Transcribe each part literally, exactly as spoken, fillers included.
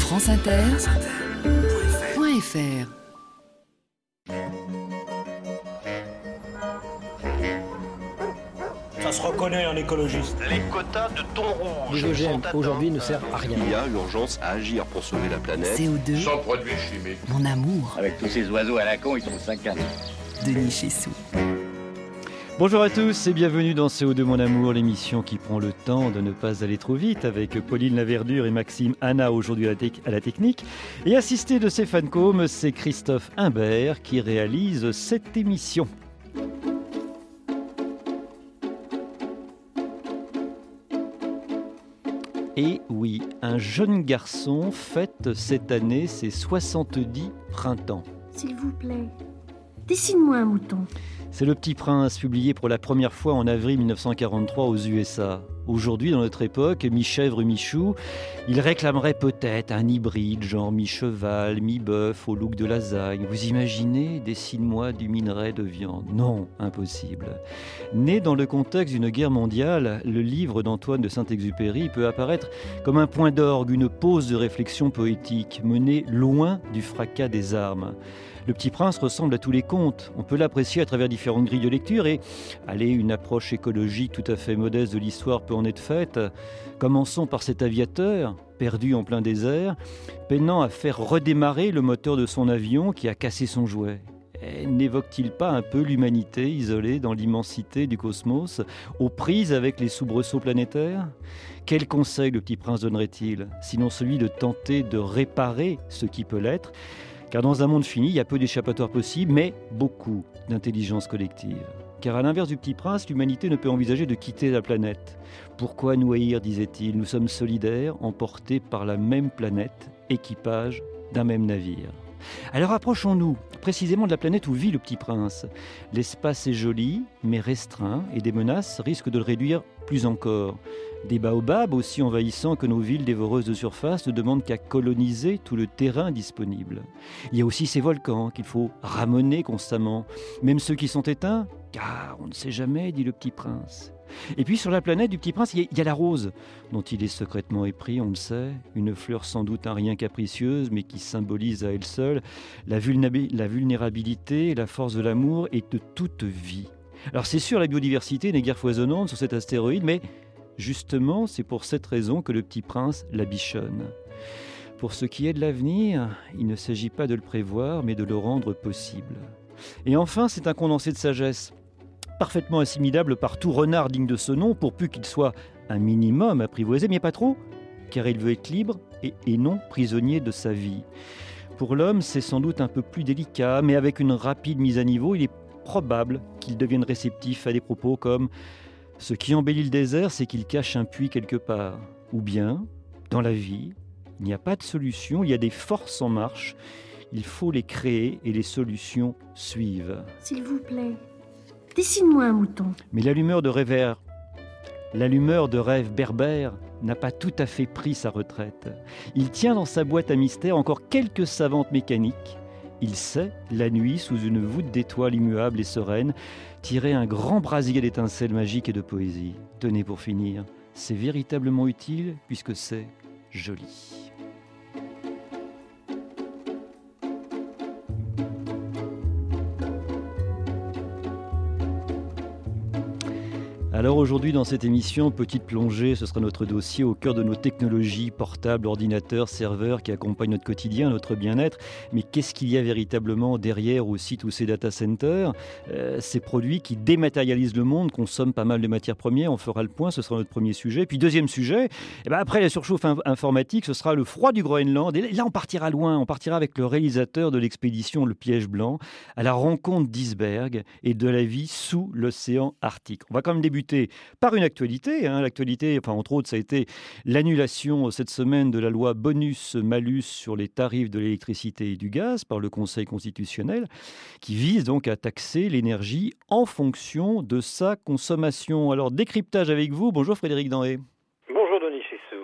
France Inter, point F R. Ça se reconnaît en écologiste. Les quotas de thon rouge. Les O G M aujourd'hui ne servent à rien. Il y a urgence à agir pour sauver la planète. C O deux. Sans produits chimiques. Mon amour. Avec tous ces oiseaux à la con, ils sont cinquante. Denis Chessou. Bonjour à tous et bienvenue dans C O deux Mon Amour, l'émission qui prend le temps de ne pas aller trop vite, avec Pauline Laverdure et Maxime Hanna aujourd'hui à la, te- à la technique. Et assisté de Stéphane Côme, c'est Christophe Imbert qui réalise cette émission. Et oui, un jeune garçon fête cette année ses soixante-dix printemps. S'il vous plaît, dessine-moi un mouton. C'est Le Petit Prince, publié pour la première fois en avril dix-neuf cent quarante-trois aux U S A. Aujourd'hui, dans notre époque, mi-chèvre, mi-chou, il réclamerait peut-être un hybride, genre mi-cheval, mi-bœuf, au look de lasagne. Vous imaginez, dessine-moi du minerai de viande. Non, impossible. Né dans le contexte d'une guerre mondiale, le livre d'Antoine de Saint-Exupéry peut apparaître comme un point d'orgue, une pause de réflexion poétique, menée loin du fracas des armes. Le Petit Prince ressemble à tous les contes. On peut l'apprécier à travers différentes grilles de lecture et, allez, une approche écologique tout à fait modeste de l'histoire peut en être faite. Commençons par cet aviateur, perdu en plein désert, peinant à faire redémarrer le moteur de son avion qui a cassé son jouet. Et n'évoque-t-il pas un peu l'humanité isolée dans l'immensité du cosmos, aux prises avec les soubresauts planétaires ? Quel conseil le Petit Prince donnerait-il, sinon celui de tenter de réparer ce qui peut l'être ? Car dans un monde fini, il y a peu d'échappatoires possibles, mais beaucoup d'intelligence collective. Car à l'inverse du Petit Prince, l'humanité ne peut envisager de quitter la planète. Pourquoi nous haïr, disait-il ? Nous sommes solidaires, emportés par la même planète, équipage d'un même navire. Alors approchons-nous précisément de la planète où vit le Petit Prince. L'espace est joli, mais restreint, et des menaces risquent de le réduire plus encore. Des baobabs, aussi envahissants que nos villes dévoreuses de surface, ne demandent qu'à coloniser tout le terrain disponible. Il y a aussi ces volcans qu'il faut ramener constamment, même ceux qui sont éteints, car on ne sait jamais, dit le Petit Prince. Et puis sur la planète du Petit Prince, il y a, il y a la rose, dont il est secrètement épris, on le sait, une fleur sans doute un rien capricieuse, mais qui symbolise à elle seule la, vulnéra- la vulnérabilité, la force de l'amour et de toute vie. Alors c'est sûr, la biodiversité n'est guère foisonnante sur cet astéroïde, mais justement, c'est pour cette raison que le Petit Prince la bichonne. Pour ce qui est de l'avenir, il ne s'agit pas de le prévoir, mais de le rendre possible. Et enfin, c'est un condensé de sagesse, parfaitement assimilable par tout renard digne de ce nom, pour plus qu'il soit un minimum apprivoisé, mais pas trop, car il veut être libre et, et non prisonnier de sa vie. Pour l'homme, c'est sans doute un peu plus délicat, mais avec une rapide mise à niveau, il est probable qu'il devienne réceptif à des propos comme « Ce qui embellit le désert, c'est qu'il cache un puits quelque part ». Ou bien, dans la vie, il n'y a pas de solution, il y a des forces en marche, il faut les créer et les solutions suivent. S'il vous plaît, dessine-moi un mouton. Mais l'allumeur de rêve, l'allumeur de rêve berbère n'a pas tout à fait pris sa retraite. Il tient dans sa boîte à mystère encore quelques savantes mécaniques. Il sait, la nuit, sous une voûte d'étoiles immuables et sereines, tirer un grand brasier d'étincelles magiques et de poésie. Tenez, pour finir, c'est véritablement utile puisque c'est joli. Alors aujourd'hui dans cette émission, petite plongée, ce sera notre dossier au cœur de nos technologies, portables, ordinateurs, serveurs qui accompagnent notre quotidien, notre bien-être. Mais qu'est-ce qu'il y a véritablement derrière aussi tous ces data centers, euh, ces produits qui dématérialisent le monde, consomment pas mal de matières premières, on fera le point, ce sera notre premier sujet. Puis deuxième sujet, eh ben après la surchauffe in- informatique, ce sera le froid du Groenland. Et là on partira loin, on partira avec le réalisateur de l'expédition Le Piège Blanc à la rencontre d'icebergs et de la vie sous l'océan Arctique. On va quand même débuter par une actualité. Hein. L'actualité, enfin, entre autres, ça a été l'annulation cette semaine de la loi bonus-malus sur les tarifs de l'électricité et du gaz par le Conseil constitutionnel, qui vise donc à taxer l'énergie en fonction de sa consommation. Alors, décryptage avec vous. Bonjour Frédéric Denré. Bonjour Denis Chessou. Oui, alors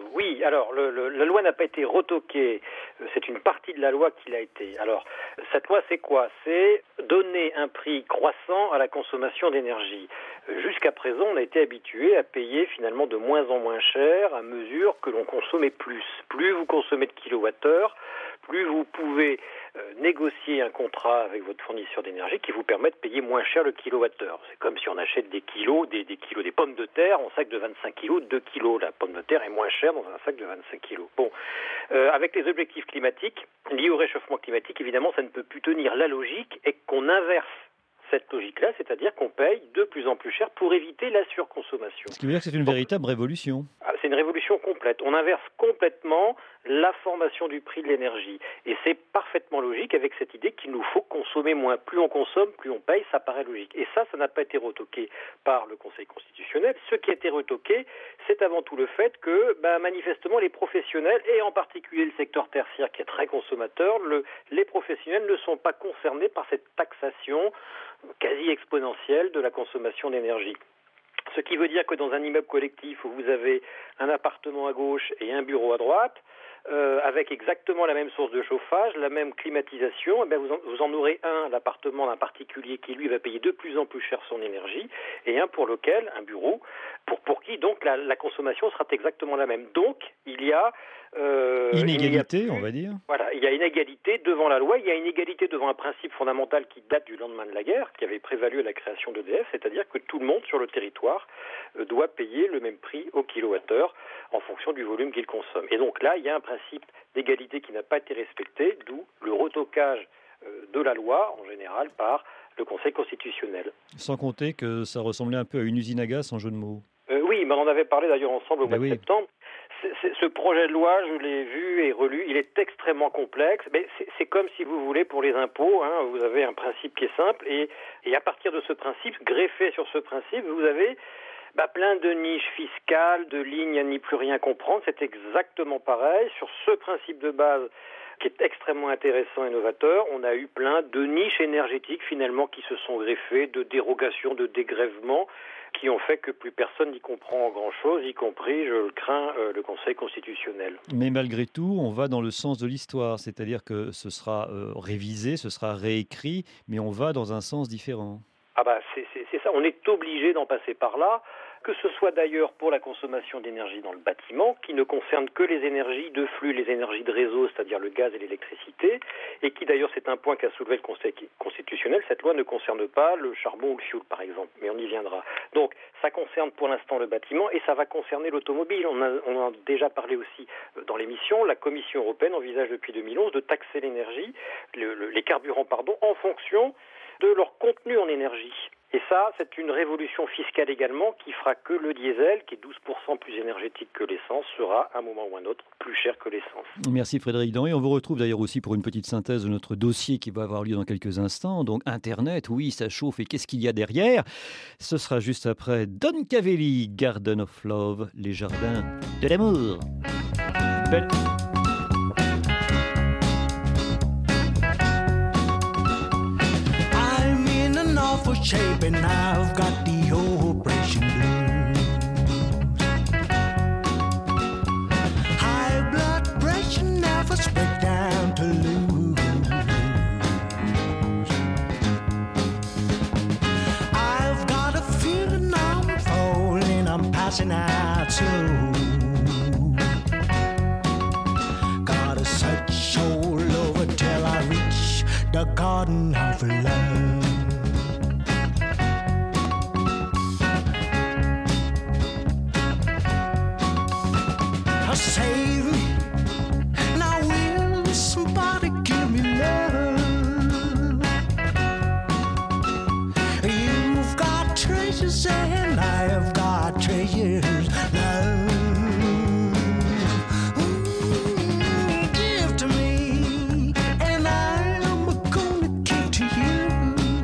alors le, le, la loi n'a pas été retoquée, c'est une partie de la loi qui l'a été. Alors, cette loi, c'est quoi ? C'est donner un prix croissant à la consommation d'énergie. Jusqu'à présent, on a été habitué à payer finalement de moins en moins cher à mesure que l'on consommait plus. Plus vous consommez de kilowattheures, plus vous pouvez euh, négocier un contrat avec votre fournisseur d'énergie qui vous permet de payer moins cher le kilowattheure. C'est comme si on achète des kilos, des, des kilos, des pommes de terre en sac de vingt-cinq kilos, deux kilos. La pomme de terre est moins chère dans un sac de vingt-cinq kilos. Bon, euh, avec les objectifs climatiques liés au réchauffement climatique, évidemment, ça ne peut plus tenir. La logique est qu'on inverse cette logique-là, c'est-à-dire qu'on paye de plus en plus cher pour éviter la surconsommation. Ce qui veut dire que c'est une véritable révolution. C'est une révolution complète. On inverse complètement la formation du prix de l'énergie. Et c'est parfaitement logique avec cette idée qu'il nous faut consommer moins. Plus on consomme, plus on paye, ça paraît logique. Et ça, ça n'a pas été retoqué par le Conseil constitutionnel. Ce qui a été retoqué, c'est avant tout le fait que, ben, manifestement, les professionnels, et en particulier le secteur tertiaire qui est très consommateur, le, les professionnels ne sont pas concernés par cette taxation quasi exponentielle de la consommation d'énergie. Ce qui veut dire que dans un immeuble collectif où vous avez un appartement à gauche et un bureau à droite, euh, avec exactement la même source de chauffage, la même climatisation, eh bien vous, en, vous en aurez un, l'appartement d'un particulier qui lui va payer de plus en plus cher son énergie, et un pour lequel, un bureau, pour, pour qui donc la, la consommation sera exactement la même. Donc il y a Euh, inégalité, il y a, on va dire. Voilà, il y a inégalité devant la loi, il y a inégalité devant un principe fondamental qui date du lendemain de la guerre, qui avait prévalu à la création d'E D F, c'est-à-dire que tout le monde sur le territoire euh, doit payer le même prix au kilowattheure en fonction du volume qu'il consomme. Et donc là, il y a un principe d'égalité qui n'a pas été respecté, d'où le retocage euh, de la loi, en général, par le Conseil constitutionnel. Sans compter que ça ressemblait un peu à une usine à gaz, en jeu de mots. Euh, oui, mais on en avait parlé d'ailleurs ensemble au ben mois oui. de septembre. C'est, c'est, ce projet de loi, je l'ai vu et relu, il est extrêmement complexe. Mais c'est, c'est comme si vous voulez pour les impôts, hein, vous avez un principe qui est simple et, et à partir de ce principe, greffé sur ce principe, vous avez bah, plein de niches fiscales, de lignes à n'y plus rien comprendre. C'est exactement pareil. Sur ce principe de base qui est extrêmement intéressant et novateur, on a eu plein de niches énergétiques finalement qui se sont greffées, de dérogations, de dégrèvements, qui ont fait que plus personne n'y comprend grand-chose, y compris, je le crains, euh, le Conseil constitutionnel. Mais malgré tout, on va dans le sens de l'histoire, c'est-à-dire que ce sera euh, révisé, ce sera réécrit, mais on va dans un sens différent. Ah bah c'est, c'est, c'est ça, on est obligé d'en passer par là, que ce soit d'ailleurs pour la consommation d'énergie dans le bâtiment, qui ne concerne que les énergies de flux, les énergies de réseau, c'est-à-dire le gaz et l'électricité, et qui d'ailleurs, c'est un point qu'a soulevé le Conseil constitutionnel, cette loi ne concerne pas le charbon ou le fioul, par exemple, mais on y viendra. Donc, ça concerne pour l'instant le bâtiment, et ça va concerner l'automobile. On, a, on en a déjà parlé aussi dans l'émission, la Commission européenne envisage depuis deux mille onze de taxer l'énergie, le, le, les carburants, pardon, en fonction de leur contenu en énergie. Et ça, c'est une révolution fiscale également qui fera que le diesel, qui est douze pour cent plus énergétique que l'essence, sera à un moment ou un autre plus cher que l'essence. Merci Frédéric Denry. On vous retrouve d'ailleurs aussi pour une petite synthèse de notre dossier qui va avoir lieu dans quelques instants. Donc Internet, oui, ça chauffe et qu'est-ce qu'il y a derrière ? Ce sera juste après Don Cavelli, Garden of Love, les jardins de l'amour. Belle... shape and I've got the operation blues. High blood pressure never spread down to lose. I've got a feeling I'm falling, I'm passing out soon. Gotta search all over till I reach the garden of love. Save me, now will somebody give me love? You've got treasures and I've got treasures, love. Ooh, give to me and I'm gonna give to you.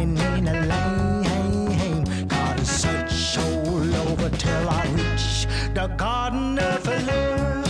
walking in a lane. Gotta search all over till I reach the garden of love.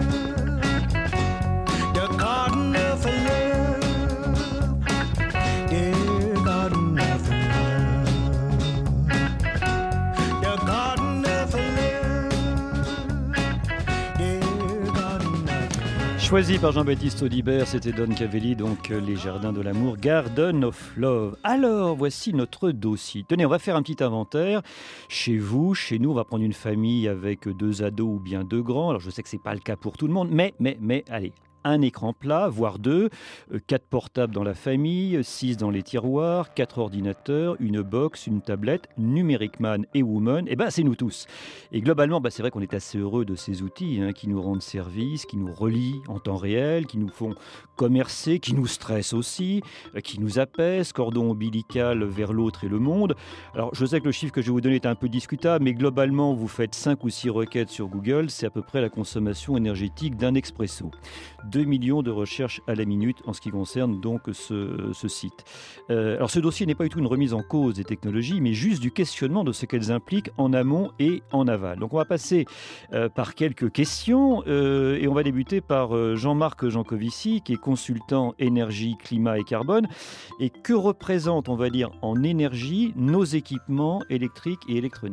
The garden of love. Dear garden of love. The garden of love. Dear garden of love. Choisi par Jean-Baptiste Audibert, c'était Don Cavelli, donc euh, Les Jardins de l'amour, Garden of Love. Alors, voici notre dossier. Tenez, on va faire un petit inventaire. Chez vous, chez nous, on va prendre une famille avec deux ados ou bien deux grands. Alors, je sais que c'est pas le cas pour tout le monde, mais, mais, mais, allez. Un écran plat, voire deux, quatre portables dans la famille, six dans les tiroirs, quatre ordinateurs, une box, une tablette, Numérique Man et Woman, et ben c'est nous tous. Et globalement, ben, c'est vrai qu'on est assez heureux de ces outils hein, qui nous rendent service, qui nous relient en temps réel, qui nous font commercer, qui nous stressent aussi, qui nous apaisent, cordon ombilical vers l'autre et le monde. Alors je sais que le chiffre que je vais vous donner est un peu discutable, mais globalement, vous faites cinq ou six requêtes sur Google, c'est à peu près la consommation énergétique d'un expresso. deux millions de recherches à la minute en ce qui concerne donc ce, ce site. Euh, alors ce dossier n'est pas du tout une remise en cause des technologies, mais juste du questionnement de ce qu'elles impliquent en amont et en aval. Donc on va passer euh, par quelques questions euh, et on va débuter par euh, Jean-Marc Jancovici, qui est consultant énergie, climat et carbone. Et que représentent, on va dire, en énergie nos équipements électriques et électroniques ?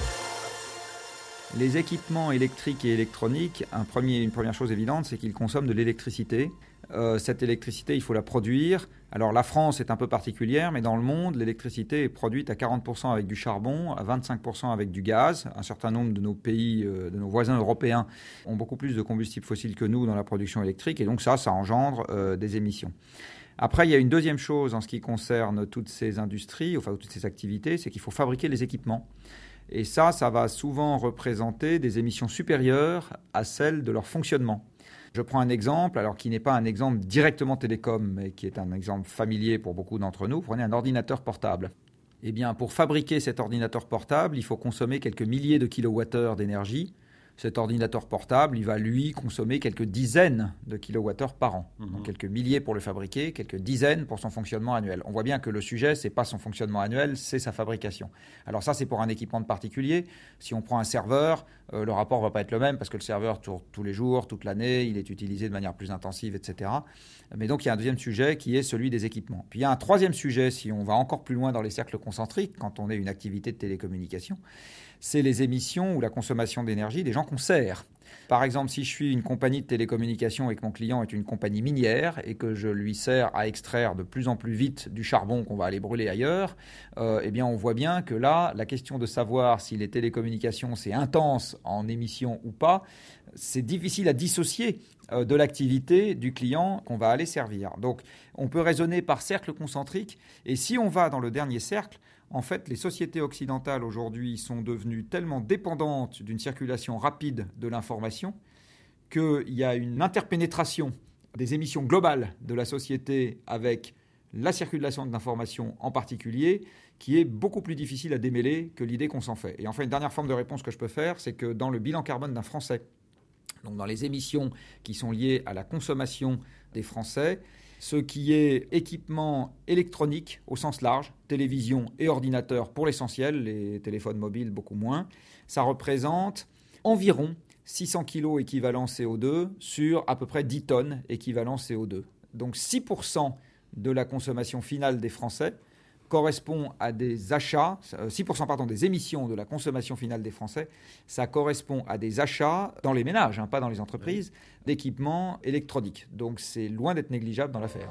Les équipements électriques et électroniques, un premier, une première chose évidente, c'est qu'ils consomment de l'électricité. Euh, cette électricité, il faut la produire. Alors la France est un peu particulière, mais dans le monde, l'électricité est produite à quarante pour cent avec du charbon, à vingt-cinq pour cent avec du gaz. Un certain nombre de nos pays, euh, de nos voisins européens, ont beaucoup plus de combustibles fossiles que nous dans la production électrique, et donc ça, ça engendre euh, des émissions. Après, il y a une deuxième chose en ce qui concerne toutes ces industries, enfin toutes ces activités, c'est qu'il faut fabriquer les équipements. Et ça, ça va souvent représenter des émissions supérieures à celles de leur fonctionnement. Je prends un exemple, alors qui n'est pas un exemple directement télécom, mais qui est un exemple familier pour beaucoup d'entre nous. Prenez un ordinateur portable. Eh bien, pour fabriquer cet ordinateur portable, il faut consommer quelques milliers de kilowattheures d'énergie. Cet ordinateur portable, il va, lui, consommer quelques dizaines de kilowattheures par an. Mmh. Donc, quelques milliers pour le fabriquer, quelques dizaines pour son fonctionnement annuel. On voit bien que le sujet, ce n'est pas son fonctionnement annuel, c'est sa fabrication. Alors ça, c'est pour un équipement de particulier. Si on prend un serveur, euh, le rapport ne va pas être le même parce que le serveur tourne tous les jours, toute l'année, il est utilisé de manière plus intensive, et cetera. Mais donc, il y a un deuxième sujet qui est celui des équipements. Puis, il y a un troisième sujet, si on va encore plus loin dans les cercles concentriques, quand on est une activité de télécommunication, c'est les émissions ou la consommation d'énergie des gens qu'on sert. Par exemple, si je suis une compagnie de télécommunications et que mon client est une compagnie minière et que je lui sers à extraire de plus en plus vite du charbon qu'on va aller brûler ailleurs, euh, eh bien on voit bien que là, la question de savoir si les télécommunications c'est intense en émissions ou pas, c'est difficile à dissocier euh, de l'activité du client qu'on va aller servir. Donc on peut raisonner par cercle concentrique, et si on va dans le dernier cercle, en fait, les sociétés occidentales aujourd'hui sont devenues tellement dépendantes d'une circulation rapide de l'information qu'il y a une interpénétration des émissions globales de la société avec la circulation de l'information en particulier qui est beaucoup plus difficile à démêler que l'idée qu'on s'en fait. Et enfin, une dernière forme de réponse que je peux faire, c'est que dans le bilan carbone d'un Français, donc dans les émissions qui sont liées à la consommation des Français, ce qui est équipement électronique au sens large, télévision et ordinateur pour l'essentiel, les téléphones mobiles beaucoup moins, ça représente environ six cents kilos équivalent C O deux sur à peu près dix tonnes équivalent C O deux. Donc six pour cent de la consommation finale des Français correspond à des achats, six pour cent pardon, des émissions de la consommation finale des Français, ça correspond à des achats dans les ménages, hein, pas dans les entreprises, d'équipements électroniques. Donc c'est loin d'être négligeable dans l'affaire.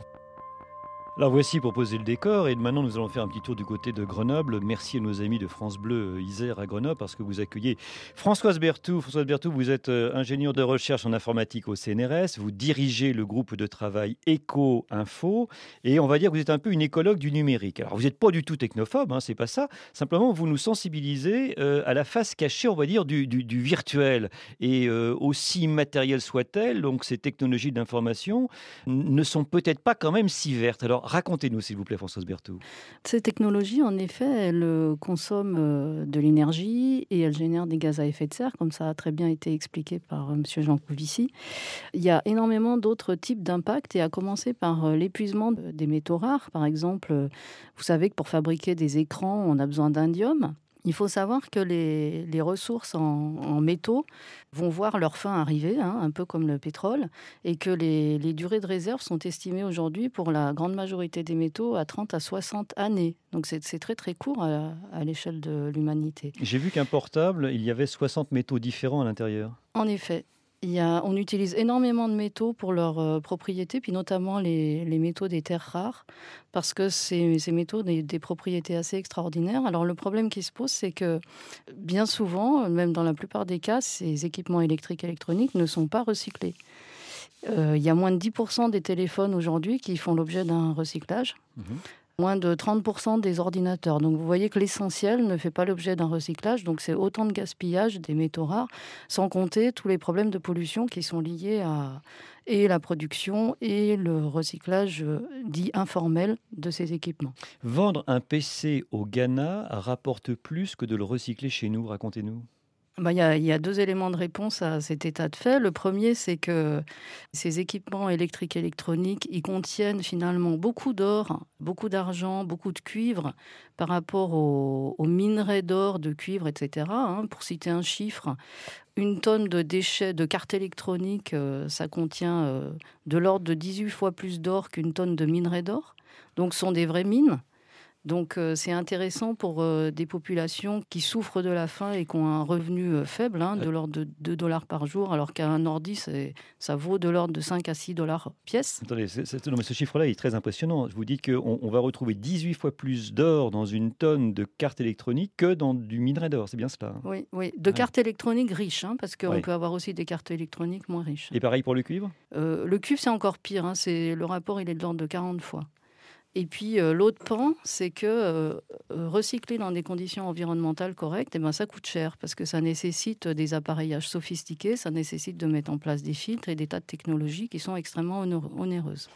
Alors voici pour poser le décor, et maintenant nous allons faire un petit tour du côté de Grenoble. Merci à nos amis de France Bleu Isère à Grenoble parce que vous accueillez Françoise Berthoud. Françoise Berthoud, vous êtes ingénieure de recherche en informatique au C N R S, vous dirigez le groupe de travail Éco-Info, et on va dire que vous êtes un peu une écologue du numérique. Alors vous n'êtes pas du tout technophobe, hein, c'est pas ça, simplement vous nous sensibilisez euh, à la face cachée, on va dire, du, du, du virtuel, et euh, aussi immatérielle soit-elle, donc ces technologies d'information ne sont peut-être pas quand même si vertes. Alors racontez-nous, s'il vous plaît, Françoise Berthoud. Ces technologies, en effet, elles consomment de l'énergie et elles génèrent des gaz à effet de serre, comme ça a très bien été expliqué par M. Jean Covici. Il y a énormément d'autres types d'impacts, et à commencer par l'épuisement des métaux rares. Par exemple, vous savez que pour fabriquer des écrans, on a besoin d'indium. Il faut savoir que les, les ressources en, en métaux vont voir leur fin arriver, hein, un peu comme le pétrole, et que les, les durées de réserve sont estimées aujourd'hui pour la grande majorité des métaux à trente à soixante années. Donc c'est, c'est très très court à, à l'échelle de l'humanité. J'ai vu qu'un portable, il y avait soixante métaux différents à l'intérieur. En effet. Il y a, on utilise énormément de métaux pour leurs euh, propriétés, puis notamment les, les métaux des terres rares, parce que ces, ces métaux ont des, des propriétés assez extraordinaires. Alors le problème qui se pose, c'est que bien souvent, même dans la plupart des cas, ces équipements électriques et électroniques ne sont pas recyclés. Euh, il y a moins de dix pour cent des téléphones aujourd'hui qui font l'objet d'un recyclage. Mmh. Moins de trente pour cent des ordinateurs. Donc vous voyez que l'essentiel ne fait pas l'objet d'un recyclage. Donc c'est autant de gaspillage des métaux rares, sans compter tous les problèmes de pollution qui sont liés à et la production et le recyclage dit informel de ces équipements. Vendre un P C au Ghana rapporte plus que de le recycler chez nous, racontez-nous. Ben, y a, y a deux éléments de réponse à cet état de fait. Le premier, c'est que ces équipements électriques et électroniques, ils contiennent finalement beaucoup d'or, beaucoup d'argent, beaucoup de cuivre par rapport aux, aux minerais d'or, de cuivre, et cetera. Hein. Pour citer un chiffre, une tonne de déchets de cartes électroniques, euh, ça contient euh, de l'ordre de dix-huit fois plus d'or qu'une tonne de minerais d'or. Donc, ce sont des vraies mines. Donc euh, c'est intéressant pour euh, des populations qui souffrent de la faim et qui ont un revenu euh, faible, hein, de l'ordre de deux dollars par jour, alors qu'un ordi, c'est, ça vaut de l'ordre de cinq à six dollars pièce. Attendez, c'est, c'est, non, mais ce chiffre-là est très impressionnant. Vous dites qu'on on va retrouver dix-huit fois plus d'or dans une tonne de cartes électroniques que dans du minerai d'or, c'est bien cela? Oui, oui. De ouais. cartes électroniques riches, hein, parce qu'on ouais. peut avoir aussi des cartes électroniques moins riches. Et pareil pour le cuivre? euh, Le cuivre, c'est encore pire. Hein, c'est, le rapport, il est de l'ordre de quarante fois. Et puis, euh, l'autre pan, c'est que euh, recycler dans des conditions environnementales correctes, eh ben, ça coûte cher parce que ça nécessite des appareillages sophistiqués, ça nécessite de mettre en place des filtres et des tas de technologies qui sont extrêmement onéreuses.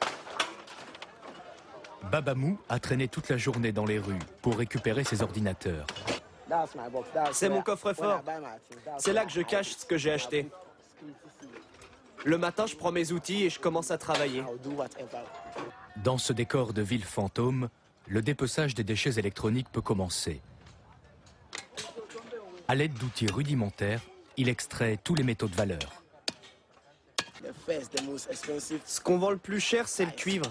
Babamou a traîné toute la journée dans les rues pour récupérer ses ordinateurs. C'est mon coffre-fort. C'est là que je cache ce que j'ai acheté. Le matin, je prends mes outils et je commence à travailler. Dans ce décor de ville fantôme, le dépeçage des déchets électroniques peut commencer. À l'aide d'outils rudimentaires, il extrait tous les métaux de valeur. Ce qu'on vend le plus cher, c'est le cuivre.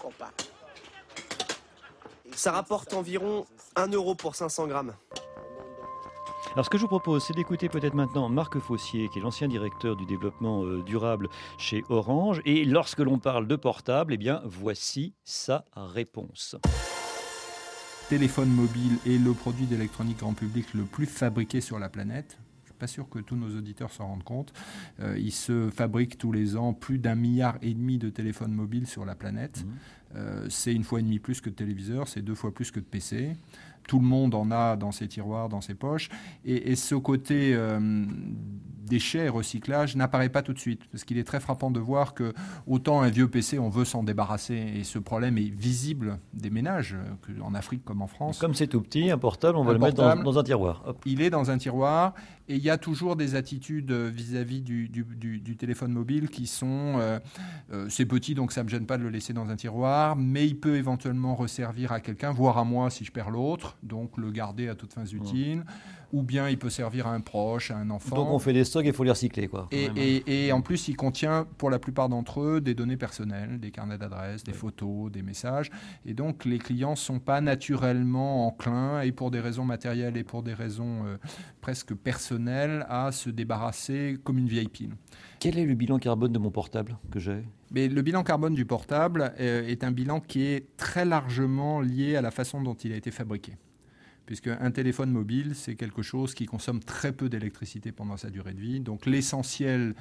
Ça rapporte environ un euro pour cinq cents grammes. Alors ce que je vous propose, c'est d'écouter peut-être maintenant Marc Fossier, qui est l'ancien directeur du développement euh, durable chez Orange. Et lorsque l'on parle de portable, eh bien, voici sa réponse. Téléphone mobile est le produit d'électronique grand public le plus fabriqué sur la planète. Je ne suis pas sûr que tous nos auditeurs s'en rendent compte. Euh, il se fabrique tous les ans plus d'un milliard et demi de téléphones mobiles sur la planète. Mmh. Euh, c'est une fois et demie plus que de téléviseurs, c'est deux fois plus que de P C. Tout le monde en a dans ses tiroirs, dans ses poches. Et, et ce côté euh, déchets et recyclage n'apparaît pas tout de suite. Parce qu'il est très frappant de voir que autant un vieux P C, on veut s'en débarrasser. Et ce problème est visible des ménages, en Afrique comme en France. Comme c'est tout petit, un portable, on va un le portable, mettre dans, dans un tiroir. Hop. Il est dans un tiroir. Et il y a toujours des attitudes vis-à-vis du, du, du, du téléphone mobile qui sont... Euh, euh, c'est petit, donc ça ne me gêne pas de le laisser dans un tiroir. Mais il peut éventuellement resservir à quelqu'un, voire à moi si je perds l'autre. Donc le garder à toutes fins utiles, mmh. ou bien il peut servir à un proche, à un enfant. Donc on fait des stocks et il faut les recycler, quoi. Et, et, et en plus, il contient pour la plupart d'entre eux des données personnelles, des carnets d'adresses, des ouais. photos, des messages. Et donc les clients ne sont pas naturellement enclins, et pour des raisons matérielles et pour des raisons euh, presque personnelles, à se débarrasser comme une vieille pile. Quel est le bilan carbone de mon portable que j'ai ? Mais le bilan carbone du portable euh, est un bilan qui est très largement lié à la façon dont il a été fabriqué. Puisqu'un téléphone mobile, c'est quelque chose qui consomme très peu d'électricité pendant sa durée de vie. Donc l'essentiel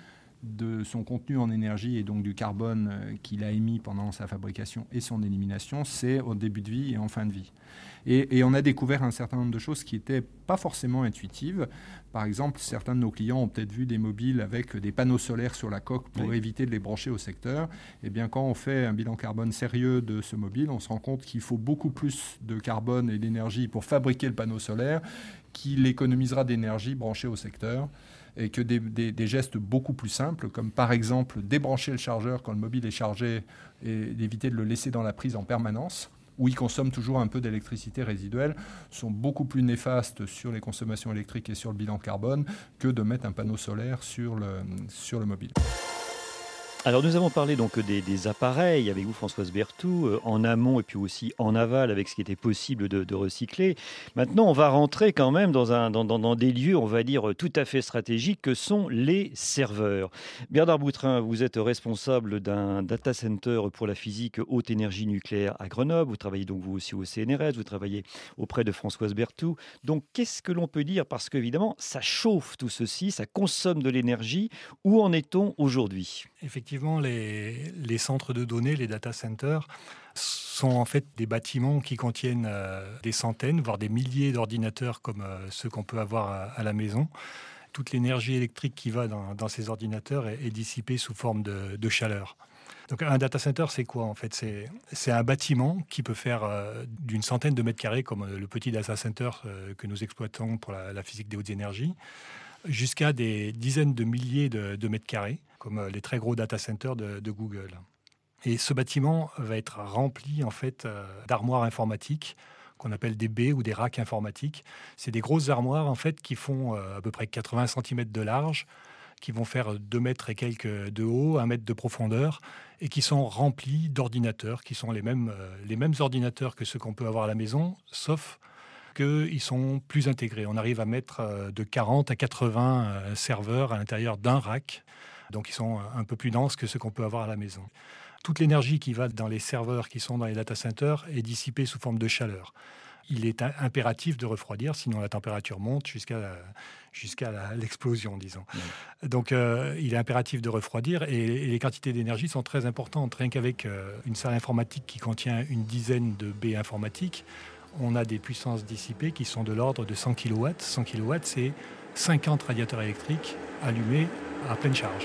de son contenu en énergie et donc du carbone euh, qu'il a émis pendant sa fabrication et son élimination, c'est au début de vie et en fin de vie. Et, et on a découvert un certain nombre de choses qui n'étaient pas forcément intuitives. Par exemple, certains de nos clients ont peut-être vu des mobiles avec des panneaux solaires sur la coque pour oui. éviter de les brancher au secteur. Eh bien, quand on fait un bilan carbone sérieux de ce mobile, on se rend compte qu'il faut beaucoup plus de carbone et d'énergie pour fabriquer le panneau solaire qu'il économisera d'énergie branchée au secteur. Et que des, des, des gestes beaucoup plus simples, comme par exemple débrancher le chargeur quand le mobile est chargé et d'éviter de le laisser dans la prise en permanence, où il consomme toujours un peu d'électricité résiduelle, sont beaucoup plus néfastes sur les consommations électriques et sur le bilan carbone que de mettre un panneau solaire sur le, sur le mobile. Alors nous avons parlé donc des, des appareils avec vous Françoise Berthoud, euh, en amont et puis aussi en aval avec ce qui était possible de, de recycler. Maintenant on va rentrer quand même dans, un, dans, dans, dans des lieux on va dire tout à fait stratégiques que sont les serveurs. Bernard Boutrin, vous êtes responsable d'un data center pour la physique haute énergie nucléaire à Grenoble. Vous travaillez donc vous aussi au C N R S, vous travaillez auprès de Françoise Berthoud. Donc qu'est-ce que l'on peut dire? Parce qu'évidemment ça chauffe tout ceci, ça consomme de l'énergie. Où en est-on aujourd'hui? Effectivement. Les, les centres de données, les data centers, sont en fait des bâtiments qui contiennent euh, des centaines, voire des milliers d'ordinateurs comme euh, ceux qu'on peut avoir à, à la maison. Toute l'énergie électrique qui va dans, dans ces ordinateurs est, est dissipée sous forme de, de chaleur. Donc un data center, c'est quoi en fait? C'est, c'est un bâtiment qui peut faire euh, d'une centaine de mètres carrés, comme le petit data center euh, que nous exploitons pour la, la physique des hautes énergies, jusqu'à des dizaines de milliers de, de mètres carrés, comme les très gros data centers de, de Google. Et ce bâtiment va être rempli en fait euh, d'armoires informatiques qu'on appelle des baies ou des racks informatiques. C'est des grosses armoires en fait qui font euh, à peu près quatre-vingts centimètres de large, qui vont faire deux mètres et quelques de haut, un mètre de profondeur, et qui sont remplis d'ordinateurs, qui sont les mêmes, euh, les mêmes ordinateurs que ceux qu'on peut avoir à la maison, sauf qu'ils sont plus intégrés. On arrive à mettre euh, de quarante à quatre-vingts euh, serveurs à l'intérieur d'un rack. Donc, ils sont un peu plus denses que ceux qu'on peut avoir à la maison. Toute l'énergie qui va dans les serveurs qui sont dans les data centers est dissipée sous forme de chaleur. Il est impératif de refroidir, sinon la température monte jusqu'à, la, jusqu'à la, l'explosion, disons. Mmh. Donc, euh, il est impératif de refroidir et, et les quantités d'énergie sont très importantes. Rien qu'avec euh, une salle informatique qui contient une dizaine de baies informatiques, on a des puissances dissipées qui sont de l'ordre de cent kilowatts. cent kilowatts, c'est cinquante radiateurs électriques allumés à pleine charge.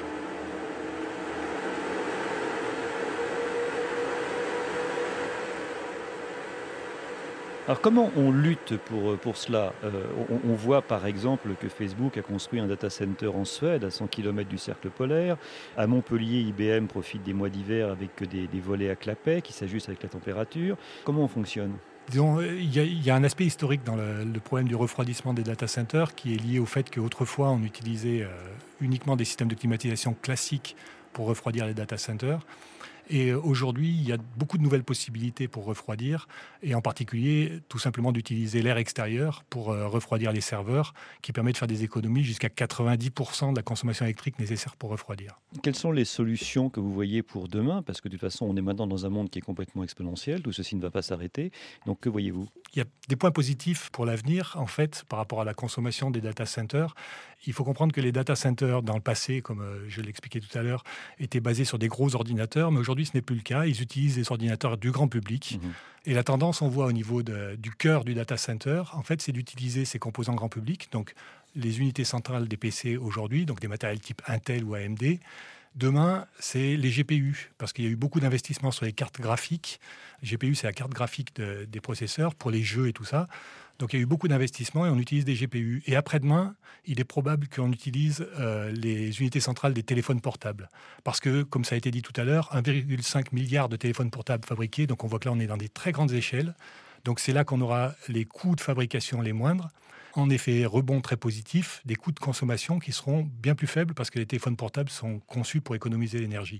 Alors comment on lutte pour, pour cela? euh, on, on voit par exemple que Facebook a construit un data center en Suède à cent kilomètres du cercle polaire. À Montpellier, I B M profite des mois d'hiver avec des, des volets à clapet qui s'ajustent avec la température. Comment on fonctionne? Disons, il y, a, il y a un aspect historique dans le, le problème du refroidissement des data centers qui est lié au fait qu'autrefois on utilisait euh, uniquement des systèmes de climatisation classiques pour refroidir les data centers. Et aujourd'hui, il y a beaucoup de nouvelles possibilités pour refroidir, et en particulier, tout simplement d'utiliser l'air extérieur pour euh, refroidir les serveurs, qui permet de faire des économies jusqu'à quatre-vingt-dix pour cent de la consommation électrique nécessaire pour refroidir. Quelles sont les solutions que vous voyez pour demain? Parce que de toute façon, on est maintenant dans un monde qui est complètement exponentiel, tout ceci ne va pas s'arrêter. Donc que voyez-vous? Il y a des points positifs pour l'avenir, en fait, par rapport à la consommation des data centers. Il faut comprendre que les data centers, dans le passé, comme je l'expliquais tout à l'heure, étaient basés sur des gros ordinateurs, mais aujourd'hui, ce n'est plus le cas. Ils utilisent des ordinateurs du grand public. Mmh. Et la tendance, on voit au niveau de, du cœur du data center, en fait, c'est d'utiliser ces composants grand public, donc les unités centrales des P C aujourd'hui, donc des matériels type Intel ou A M D. Demain, c'est les G P U, parce qu'il y a eu beaucoup d'investissements sur les cartes graphiques. G P U, c'est la carte graphique de, des processeurs pour les jeux et tout ça. Donc, il y a eu beaucoup d'investissements et on utilise des G P U. Et après-demain, il est probable qu'on utilise euh, les unités centrales des téléphones portables. Parce que, comme ça a été dit tout à l'heure, un virgule cinq milliard de téléphones portables fabriqués. Donc, on voit que là, on est dans des très grandes échelles. Donc, c'est là qu'on aura les coûts de fabrication les moindres. En effet, rebond très positif, des coûts de consommation qui seront bien plus faibles parce que les téléphones portables sont conçus pour économiser l'énergie.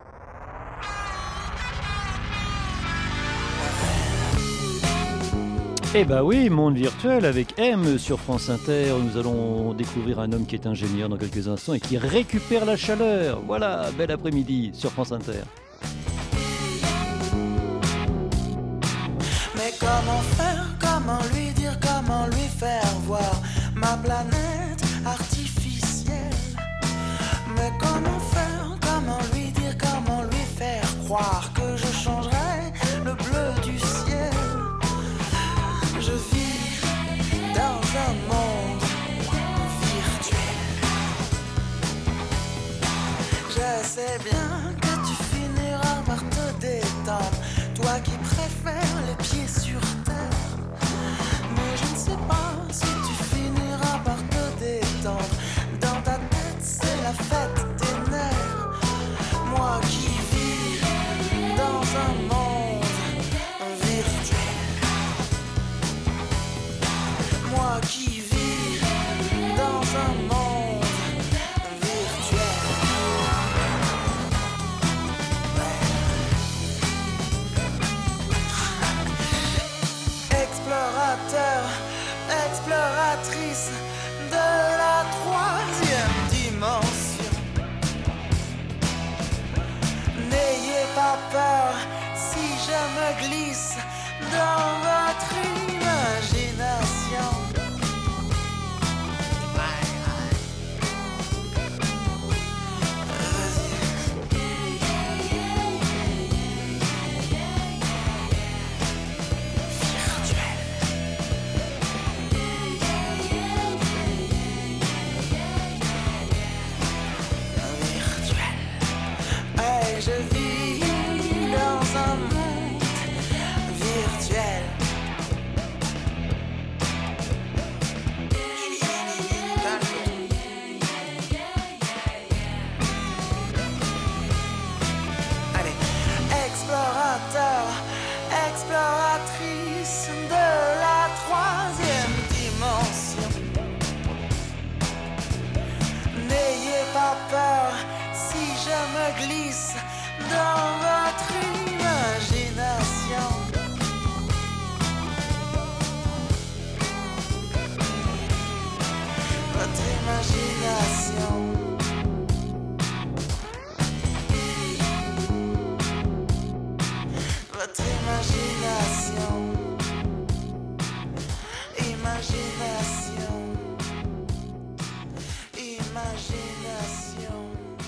Eh bien oui, monde virtuel avec M sur France Inter. Nous allons découvrir un homme qui est ingénieur dans quelques instants et qui récupère la chaleur. Voilà, bel après-midi sur France Inter. Mais comment faire, comment lui dire, comment lui faire voir ma planète artificielle? Mais comment faire? sais bien que tu finiras par te détendre, toi qui préfères les pieds sur terre. Mais je ne sais pas si tu finiras par te détendre. Dans ta tête, c'est la fête des nerfs. Moi qui vis dans un monde virtuel. Moi qui vis dans un monde virtuel. Explorateur, exploratrice de la troisième dimension. N'ayez pas peur si je me glisse dans votre imagination. Je vis dans un monde virtuel. Allez, explorateur, exploratrice de la troisième dimension. N'ayez pas peur si je me glisse dans votre imagination. Votre imagination. Votre imagination. Imagination. Imagination.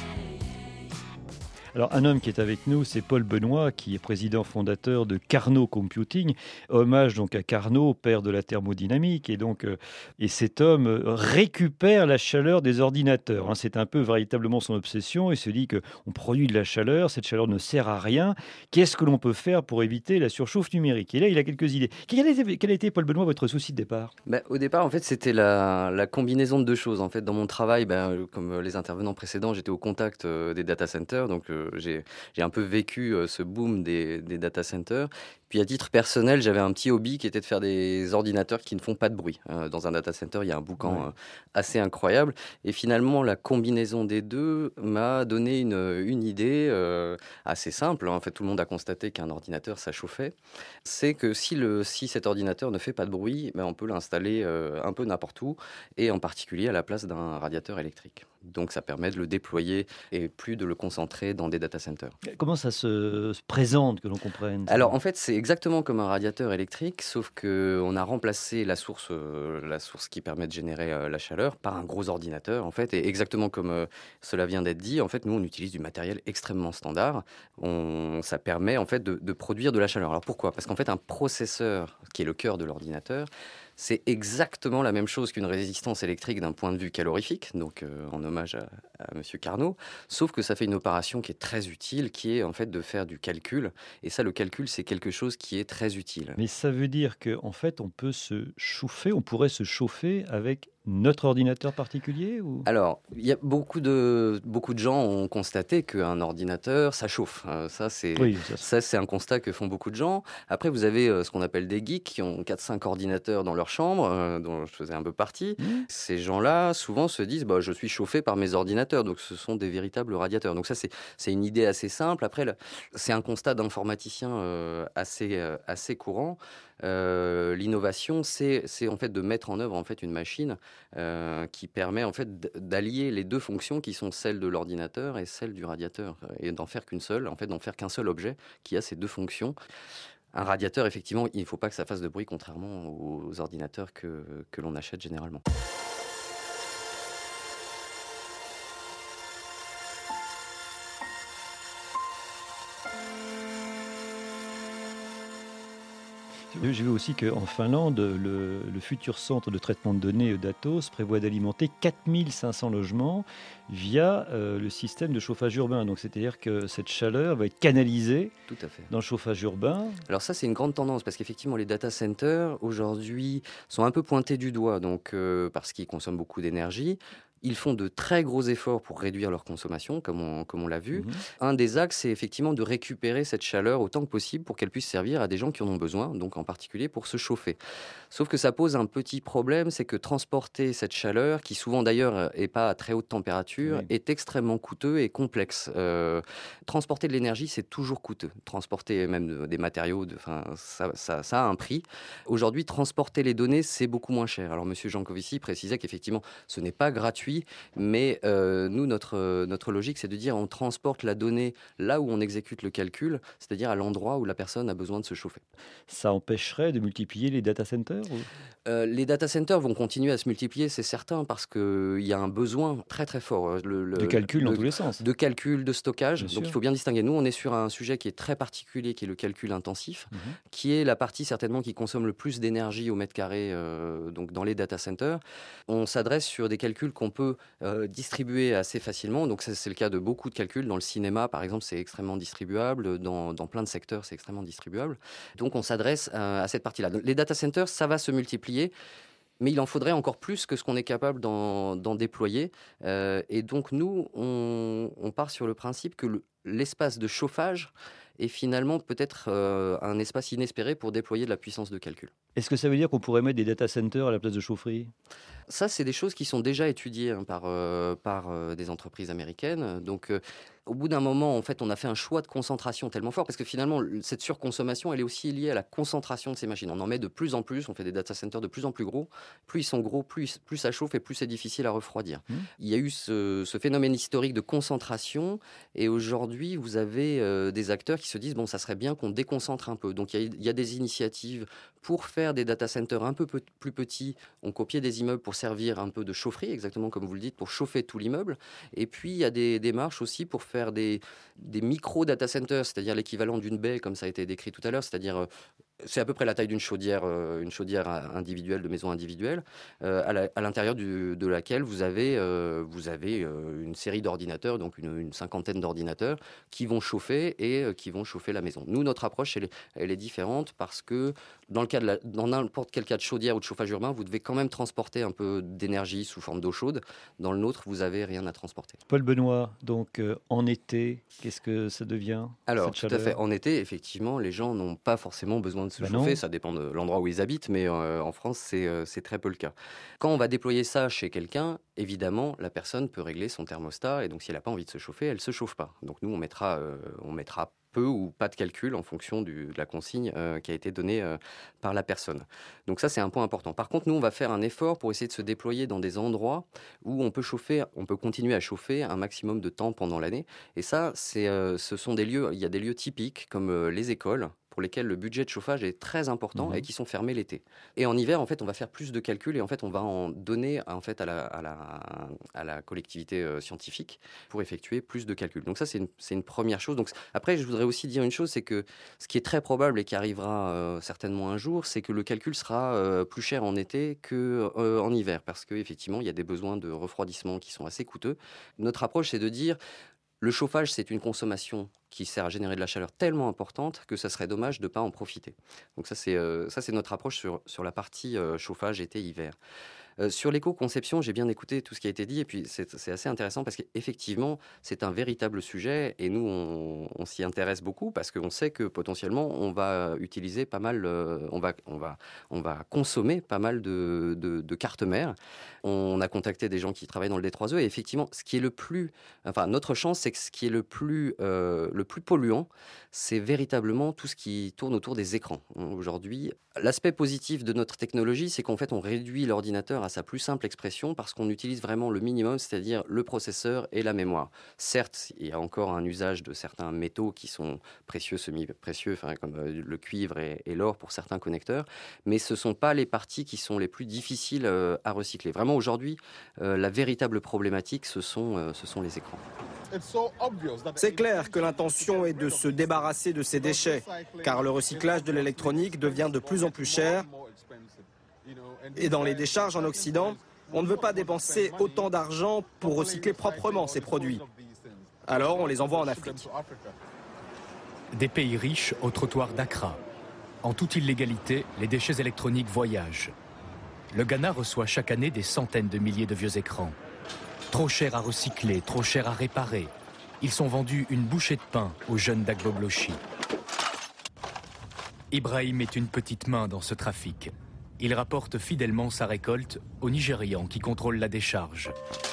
Alors, un homme qui est avec nous, c'est Paul Benoît, qui est président fondateur de Carnot Computing. Hommage donc à Carnot, père de la thermodynamique. Et donc, euh, et cet homme récupère la chaleur des ordinateurs. Hein. C'est un peu véritablement son obsession. Il se dit qu'on produit de la chaleur, cette chaleur ne sert à rien. Qu'est-ce que l'on peut faire pour éviter la surchauffe numérique? Et là, il a quelques idées. Quel a été, quel a été Paul Benoît, votre souci de départ? Bah, au départ, en fait, c'était la, la combinaison de deux choses. En fait, dans mon travail, ben, comme les intervenants précédents, j'étais au contact euh, des data centers. Donc, euh, j'ai, j'ai un peu vécu euh, ce boom des, des data centers. Puis à titre personnel, j'avais un petit hobby qui était de faire des ordinateurs qui ne font pas de bruit. Euh, dans un data center, il y a un boucan ouais. euh, assez incroyable. Et finalement, la combinaison des deux m'a donné une, une idée euh, assez simple. En fait, tout le monde a constaté qu'un ordinateur, ça chauffait. C'est que si, le, si cet ordinateur ne fait pas de bruit, ben, on peut l'installer euh, un peu n'importe où, et en particulier à la place d'un radiateur électrique. Donc ça permet de le déployer et plus de le concentrer dans des data centers. Comment ça se, se présente, que l'on comprenne? Alors en fait, c'est exactement comme un radiateur électrique, sauf qu'on a remplacé la source, euh, la source qui permet de générer euh, la chaleur par un gros ordinateur, en fait. Et exactement comme euh, cela vient d'être dit, en fait, nous, on utilise du matériel extrêmement standard. On, ça permet, en fait, de, de produire de la chaleur. Alors pourquoi? Parce qu'en fait, un processeur, qui est le cœur de l'ordinateur, c'est exactement la même chose qu'une résistance électrique d'un point de vue calorifique, donc euh, en hommage à, à Monsieur Carnot, sauf que ça fait une opération qui est très utile, qui est en fait de faire du calcul. Et ça, le calcul, c'est quelque chose qui est très utile. Mais ça veut dire qu'en fait, on peut se chauffer, on pourrait se chauffer avec notre ordinateur particulier ou... Alors, il y a beaucoup de, beaucoup de gens ont constaté qu'un ordinateur, ça chauffe. Euh, ça, c'est, oui, ça, ça, c'est un constat que font beaucoup de gens. Après, vous avez euh, ce qu'on appelle des geeks qui ont quatre cinq ordinateurs dans leur chambre, euh, dont je faisais un peu partie. Mmh. Ces gens-là, souvent, se disent bah, « je suis chauffé par mes ordinateurs ». Donc, ce sont des véritables radiateurs. Donc ça, c'est, c'est une idée assez simple. Après, là, c'est un constat d'informaticien euh, assez, euh, assez courant. Euh, l'innovation, c'est, c'est en fait de mettre en œuvre en fait une machine euh, qui permet en fait d'allier les deux fonctions qui sont celles de l'ordinateur et celles du radiateur et d'en faire qu'une seule, en fait d'en faire qu'un seul objet qui a ces deux fonctions. Un radiateur, effectivement, il ne faut pas que ça fasse de bruit, contrairement aux ordinateurs que, que l'on achète généralement. J'ai vu aussi qu'en Finlande, le, le futur centre de traitement de données d'Atos prévoit d'alimenter quatre mille cinq cents logements via euh, le système de chauffage urbain. Donc c'est-à-dire que cette chaleur va être canalisée Tout à fait. dans le chauffage urbain. Alors ça, c'est une grande tendance parce qu'effectivement, les data centers aujourd'hui sont un peu pointés du doigt, donc euh, parce qu'ils consomment beaucoup d'énergie. Ils font de très gros efforts pour réduire leur consommation, comme on, comme on l'a vu. Mmh. Un des axes, c'est effectivement de récupérer cette chaleur autant que possible pour qu'elle puisse servir à des gens qui en ont besoin, donc en particulier pour se chauffer. Sauf que ça pose un petit problème, c'est que transporter cette chaleur, qui souvent d'ailleurs n'est pas à très haute température, oui. est extrêmement coûteux et complexe. Euh, transporter de l'énergie, c'est toujours coûteux. Transporter même des matériaux, de, ça, ça, ça a un prix. Aujourd'hui, transporter les données, c'est beaucoup moins cher. Alors, M. Jancovici précisait qu'effectivement, ce n'est pas gratuit. Mais euh, nous, notre, notre logique, c'est de dire on transporte la donnée là où on exécute le calcul, c'est-à-dire à l'endroit où la personne a besoin de se chauffer. Ça empêcherait de multiplier les data centers ou... euh, Les data centers vont continuer à se multiplier, c'est certain, parce qu'il y a un besoin très très fort. Le, le, de calcul dans tous les sens. De calcul, de stockage. Bien Donc sûr. Il faut bien distinguer. Nous, on est sur un sujet qui est très particulier, qui est le calcul intensif, mmh. qui est la partie certainement qui consomme le plus d'énergie au mètre carré euh, donc dans les data centers. On s'adresse sur des calculs qu'on peut euh, distribuer assez facilement. Donc ça, c'est le cas de beaucoup de calculs. Dans le cinéma, par exemple, c'est extrêmement distribuable. Dans, dans plein de secteurs, c'est extrêmement distribuable. Donc on s'adresse à, à cette partie-là. Les data centers, ça va se multiplier. Mais il en faudrait encore plus que ce qu'on est capable d'en, d'en déployer. Euh, et donc nous, on, on part sur le principe que le, l'espace de chauffage est finalement peut-être euh, un espace inespéré pour déployer de la puissance de calcul. Est-ce que ça veut dire qu'on pourrait mettre des data centers à la place de chaufferie ? Ça, c'est des choses qui sont déjà étudiées hein, par, euh, par euh, des entreprises américaines. Donc, euh, au bout d'un moment, en fait, on a fait un choix de concentration tellement fort parce que finalement, cette surconsommation, elle est aussi liée à la concentration de ces machines. On en met de plus en plus, on fait des data centers de plus en plus gros. Plus ils sont gros, plus, plus ça chauffe et plus c'est difficile à refroidir. Mmh. Il y a eu ce, ce phénomène historique de concentration et aujourd'hui, vous avez euh, des acteurs qui se disent, bon, ça serait bien qu'on déconcentre un peu. Donc, il y a, il y a des initiatives pour faire des data centers un peu pe- plus petits. On copiait des immeubles pour servir un peu de chaufferie, exactement comme vous le dites, pour chauffer tout l'immeuble. Et puis, il y a des démarches aussi pour faire des, des micro-data centers, c'est-à-dire l'équivalent d'une baie, comme ça a été décrit tout à l'heure, c'est-à-dire... Euh, c'est à peu près la taille d'une chaudière, euh, une chaudière individuelle, de maison individuelle, euh, à, la, à l'intérieur du, de laquelle vous avez, euh, vous avez euh, une série d'ordinateurs, donc une, une cinquantaine d'ordinateurs, qui vont chauffer et euh, qui vont chauffer la maison. Nous, notre approche, elle est, elle est différente parce que dans, le cas de la, dans n'importe quel cas de chaudière ou de chauffage urbain, vous devez quand même transporter un peu d'énergie sous forme d'eau chaude. Dans le nôtre, vous n'avez rien à transporter. Paul Benoît, donc euh, en été, qu'est-ce que ça devient ? Alors, tout à fait. En été, effectivement, les gens n'ont pas forcément besoin de se bah chauffer, non. Ça dépend de l'endroit où ils habitent, mais euh, en France, c'est, euh, c'est très peu le cas. Quand on va déployer ça chez quelqu'un, évidemment, la personne peut régler son thermostat, et donc si elle n'a pas envie de se chauffer, elle ne se chauffe pas. Donc nous, on mettra, euh, on mettra peu ou pas de calcul en fonction du, de la consigne euh, qui a été donnée euh, par la personne. Donc ça, c'est un point important. Par contre, nous, on va faire un effort pour essayer de se déployer dans des endroits où on peut chauffer, on peut continuer à chauffer un maximum de temps pendant l'année. Et ça, c'est, euh, ce sont des lieux, il y a des lieux typiques comme euh, les écoles, pour lesquels le budget de chauffage est très important mmh. et qui sont fermés l'été. Et en hiver, en fait, on va faire plus de calculs et en fait, on va en donner en fait, à, la, à, la, à la collectivité euh, scientifique pour effectuer plus de calculs. Donc ça, c'est une, c'est une première chose. Donc, après, je voudrais aussi dire une chose, c'est que ce qui est très probable et qui arrivera euh, certainement un jour, c'est que le calcul sera euh, plus cher en été qu'en euh, hiver, parce qu'effectivement, il y a des besoins de refroidissement qui sont assez coûteux. Notre approche, c'est de dire... Le chauffage, c'est une consommation qui sert à générer de la chaleur tellement importante que ça serait dommage de ne pas en profiter. Donc ça, c'est, euh, ça, c'est notre approche sur, sur la partie euh, chauffage été-hiver. Euh, sur l'éco-conception, j'ai bien écouté tout ce qui a été dit et puis c'est, c'est assez intéressant parce qu'effectivement, c'est un véritable sujet et nous, on, on s'y intéresse beaucoup parce qu'on sait que potentiellement, on va utiliser pas mal, euh, on, va, on, va, on va consommer pas mal de, de, de cartes mères. On a contacté des gens qui travaillent dans le D trois E et effectivement, ce qui est le plus, enfin, notre chance, c'est que ce qui est le plus, euh, le plus polluant, c'est véritablement tout ce qui tourne autour des écrans. Aujourd'hui, l'aspect positif de notre technologie, c'est qu'en fait, on réduit l'ordinateur à sa plus simple expression parce qu'on utilise vraiment le minimum, c'est-à-dire le processeur et la mémoire. Certes, il y a encore un usage de certains métaux qui sont précieux, semi-précieux, enfin, comme le cuivre et, et l'or pour certains connecteurs, mais ce ne sont pas les parties qui sont les plus difficiles euh, à recycler. Vraiment, aujourd'hui, euh, la véritable problématique, ce sont, euh, ce sont les écrans. C'est clair que l'intention est de se débarrasser de ces déchets, car le recyclage de l'électronique devient de plus en plus cher. Et dans les décharges en Occident, on ne veut pas dépenser autant d'argent pour recycler proprement ces produits. Alors on les envoie en Afrique. Des pays riches au trottoir d'Accra. En toute illégalité, les déchets électroniques voyagent. Le Ghana reçoit chaque année des centaines de milliers de vieux écrans. Trop chers à recycler, trop chers à réparer. Ils sont vendus une bouchée de pain aux jeunes d'Agboglochi. Ibrahim est une petite main dans ce trafic. Il rapporte fidèlement sa récolte aux Nigérians qui contrôlent la décharge.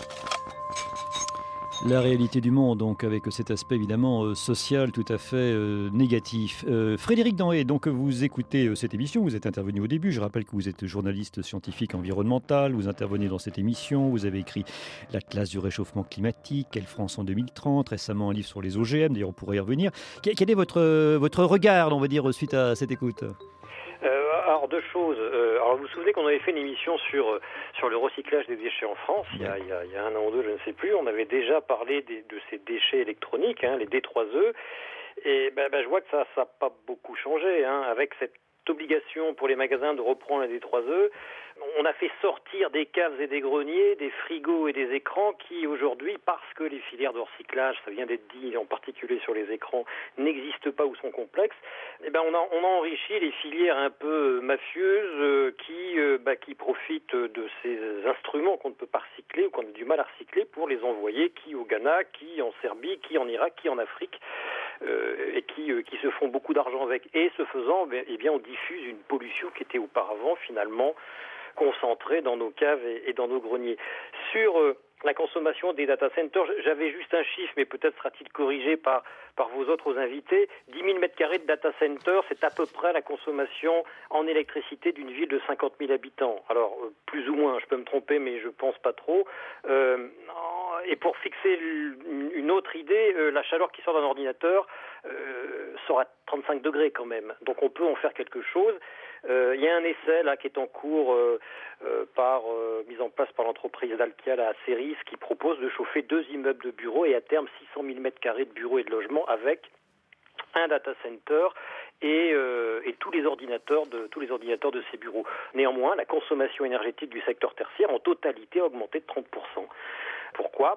La réalité du monde, donc, avec cet aspect évidemment euh, social tout à fait euh, négatif. Euh, Frédéric Danhé, donc vous écoutez euh, cette émission, vous êtes intervenu au début, je rappelle que vous êtes journaliste scientifique environnemental, vous intervenez dans cette émission, vous avez écrit l'Atlas du réchauffement climatique, Quelle France en deux mille trente, récemment un livre sur les O G M, d'ailleurs on pourrait y revenir. Quel est votre, votre regard, on va dire, suite à cette écoute ? Euh, alors deux choses. Euh, alors vous vous souvenez qu'on avait fait une émission sur sur le recyclage des déchets en France il y a, il y a, il y a un an ou deux, je ne sais plus. On avait déjà parlé des, de ces déchets électroniques, hein, les D trois E, et ben, ben je vois que ça ça n'a pas beaucoup changé, hein, avec cette obligation pour les magasins de reprendre les D trois E. On a fait sortir des caves et des greniers, des frigos et des écrans qui aujourd'hui, parce que les filières de recyclage, ça vient d'être dit en particulier sur les écrans, n'existent pas ou sont complexes, eh ben on a, on a enrichi les filières un peu mafieuses euh, qui, euh, bah, qui profitent de ces instruments qu'on ne peut pas recycler ou qu'on a du mal à recycler pour les envoyer qui au Ghana, qui en Serbie, qui en Irak, qui en Afrique. Euh, et qui, euh, qui se font beaucoup d'argent avec. Et ce faisant, eh bien, on diffuse une pollution qui était auparavant finalement concentrée dans nos caves et, et dans nos greniers. Sur euh, la consommation des data centers, j'avais juste un chiffre, mais peut-être sera-t-il corrigé par, par vos autres invités. dix mille mètres carrés de data centers, c'est à peu près la consommation en électricité d'une ville de cinquante mille habitants. Alors, euh, plus ou moins, je peux me tromper, mais je pense pas trop. Euh, et pour fixer une autre idée, euh, la chaleur qui sort d'un ordinateur euh, sort à trente-cinq degrés quand même. Donc on peut en faire quelque chose. Euh, il y a un essai là qui est en cours, euh, euh, par euh, mise en place par l'entreprise Dalkia à Ceris, qui propose de chauffer deux immeubles de bureaux et à terme six cent mille mètres carrés de bureaux et de logements avec un data center et, euh, et tous les ordinateurs de tous les ordinateurs de ces bureaux. Néanmoins, la consommation énergétique du secteur tertiaire en totalité a augmenté de trente pour cent. Pourquoi ?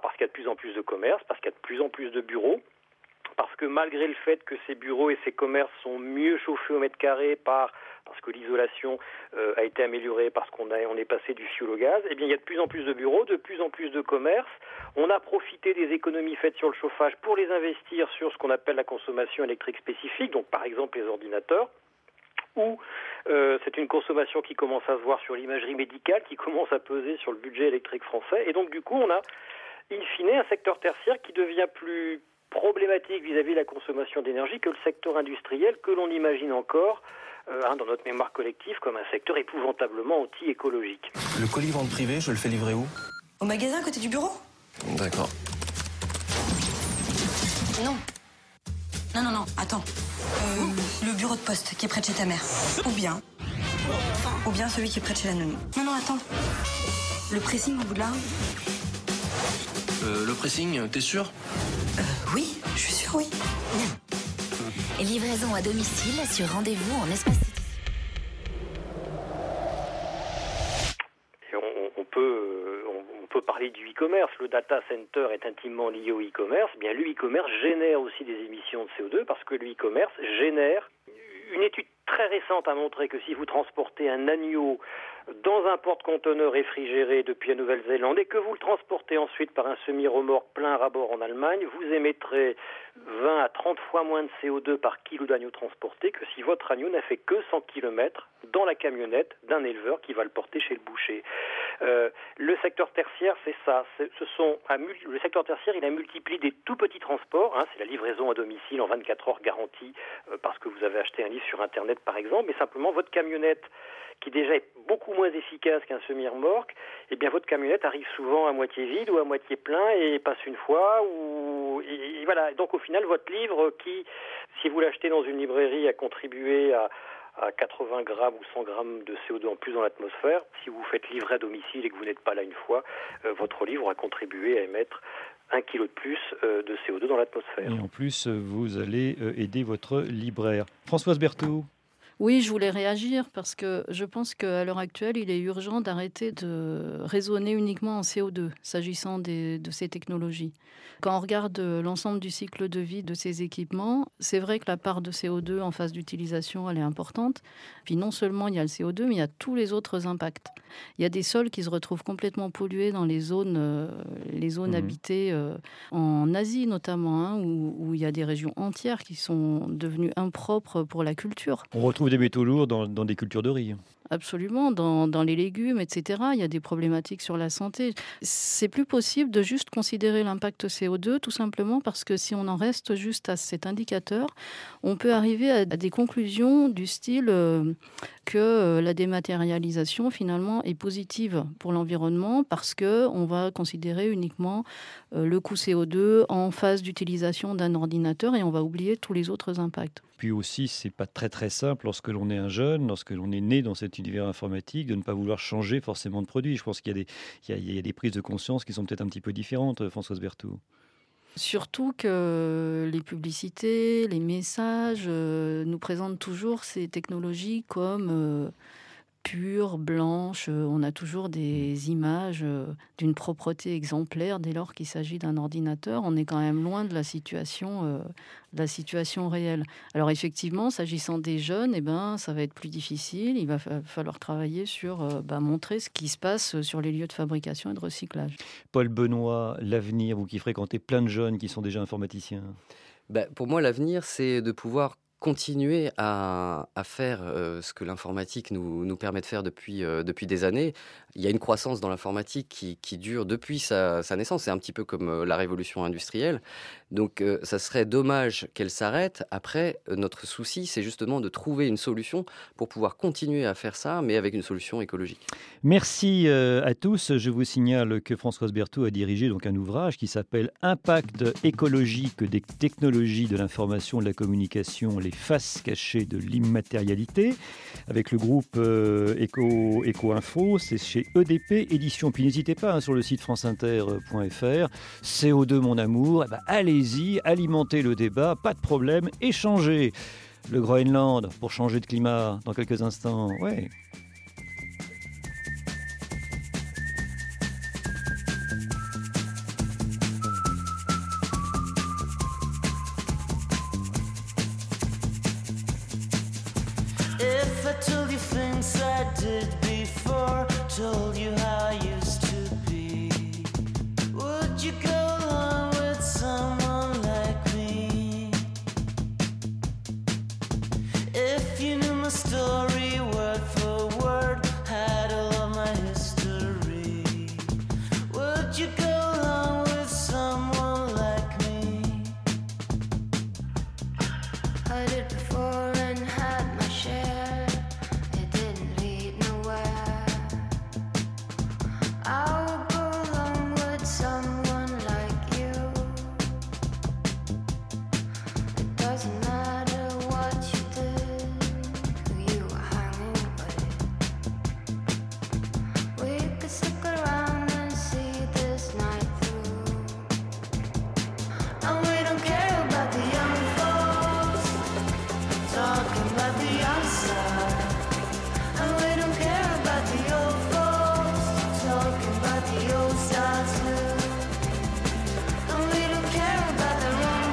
Parce qu'il y a de plus en plus de commerces, parce qu'il y a de plus en plus de bureaux, parce que malgré le fait que ces bureaux et ces commerces sont mieux chauffés au mètre carré par parce que l'isolation euh, a été améliorée, parce qu'on a, on est passé du fioul au gaz, eh bien il y a de plus en plus de bureaux, de plus en plus de commerces. On a profité des économies faites sur le chauffage pour les investir sur ce qu'on appelle la consommation électrique spécifique, donc par exemple les ordinateurs, ou euh, c'est une consommation qui commence à se voir sur l'imagerie médicale, qui commence à peser sur le budget électrique français, et donc du coup on a in fine un secteur tertiaire qui devient plus problématique vis-à-vis de la consommation d'énergie que le secteur industriel que l'on imagine encore euh, hein, dans notre mémoire collective comme un secteur épouvantablement anti-écologique. Le colis vente privé, je le fais livrer où ? Au magasin à côté du bureau ? D'accord. Non. Non, non, non, attends. Euh, le bureau de poste qui est près de chez ta mère. Ou bien. Ou bien celui qui est près de chez la nounou. Non, non, attends. Le pressing au bout de là. Euh, le pressing, t'es sûr ? Euh, oui, je suis sûr, oui. Livraison à domicile sur rendez-vous en espace. Et on, on peut, on, on peut parler du e-commerce. Le data center est intimement lié au e-commerce. Eh bien, le e-commerce génère aussi des émissions de C O deux parce que le e-commerce génère. Une étude très récente a montré que si vous transportez un agneau dans un porte-conteneur réfrigéré depuis la Nouvelle-Zélande et que vous le transportez ensuite par un semi-remorque plein rabord en Allemagne, vous émettrez vingt à trente fois moins de C O deux par kilo d'agneau transporté que si votre agneau n'a fait que cent kilomètres dans la camionnette d'un éleveur qui va le porter chez le boucher. Euh, le secteur tertiaire, c'est ça. C'est, ce sont, le secteur tertiaire, il a multiplié des tout petits transports. Hein, c'est la livraison à domicile en vingt-quatre heures garantie euh, parce que vous avez acheté un livre sur Internet, par exemple. Mais simplement, votre camionnette, qui déjà est beaucoup moins efficace qu'un semi-remorque, eh bien votre camionnette arrive souvent à moitié vide ou à moitié plein et passe une fois. Ou et, et voilà. Donc au final, votre livre, qui, si vous l'achetez dans une librairie, a contribué à à quatre-vingts grammes ou cent grammes de C O deux en plus dans l'atmosphère, si vous faites livrer à domicile et que vous n'êtes pas là une fois, euh, votre livre a contribué à émettre un kilo de plus euh, de C O deux dans l'atmosphère. Et en plus, vous allez euh, aider votre libraire. Françoise Berthoud. Oui, je voulais réagir parce que je pense qu'à l'heure actuelle, il est urgent d'arrêter de raisonner uniquement en C O deux, s'agissant des, de ces technologies. Quand on regarde l'ensemble du cycle de vie de ces équipements, c'est vrai que la part de C O deux en phase d'utilisation, elle est importante. Puis non seulement il y a le C O deux, mais il y a tous les autres impacts. Il y a des sols qui se retrouvent complètement pollués dans les zones, euh, les zones mmh. habitées euh, en Asie notamment, hein, où, où il y a des régions entières qui sont devenues impropres pour la culture. On retrouve des métaux lourds dans, dans des cultures de riz. Absolument, dans, dans les légumes, et cetera. Il y a des problématiques sur la santé. C'est plus possible de juste considérer l'impact C O deux, tout simplement parce que si on en reste juste à cet indicateur, on peut arriver à, à des conclusions du style euh, que euh, la dématérialisation, finalement, est positive pour l'environnement parce qu'on va considérer uniquement euh, le coût C O deux en phase d'utilisation d'un ordinateur et on va oublier tous les autres impacts. Puis aussi, c'est pas très très simple lorsque l'on est un jeune, lorsque l'on est né dans cet univers informatique, de ne pas vouloir changer forcément de produit. Je pense qu'il y a des, il y a, il y a des prises de conscience qui sont peut-être un petit peu différentes, Françoise Berthoud. Surtout que les publicités, les messages euh, nous présentent toujours ces technologies comme euh, pures, blanches. On a toujours des images euh, d'une propreté exemplaire dès lors qu'il s'agit d'un ordinateur. On est quand même loin de la situation, euh, de la situation réelle. Alors effectivement, s'agissant des jeunes, eh ben, ça va être plus difficile. Il va fa- falloir travailler sur euh, bah, montrer ce qui se passe sur les lieux de fabrication et de recyclage. Paul Benoît, l'avenir, vous qui fréquentez plein de jeunes qui sont déjà informaticiens. Bah, pour moi, l'avenir, c'est de pouvoir continuer à, à faire euh, ce que l'informatique nous, nous permet de faire depuis, euh, depuis des années. Il y a une croissance dans l'informatique qui, qui dure depuis sa, sa naissance. C'est un petit peu comme euh, la révolution industrielle. Donc, euh, ça serait dommage qu'elle s'arrête. Après, euh, notre souci, c'est justement de trouver une solution pour pouvoir continuer à faire ça, mais avec une solution écologique. Merci euh, à tous. Je vous signale que Françoise Berthoud a dirigé donc un ouvrage qui s'appelle « Impact écologique des technologies de l'information et de la communication, les faces cachées de l'immatérialité » avec le groupe euh, Eco, Eco Info. C'est chez E D P Édition. Puis n'hésitez pas hein, sur le site france inter point f r. C O deux, mon amour. Eh ben, allez-y, alimentez le débat, pas de problème, échangez. Le Groenland pour changer de climat dans quelques instants. Ouais. If I told you things I did before, told you how I used to be, would you go along with someone like me? If you knew my story word for word, had all of my history, would you go along with someone like me? I did before and had my share. It didn't lead nowhere. I would go along with someone like you. It doesn't matter what you did, who you were hanging with. We could stick around and see this night through. And we don't care about the young folks talking about the outside, and we don't care about the old folks talking about the old style too, and we don't care about the wrong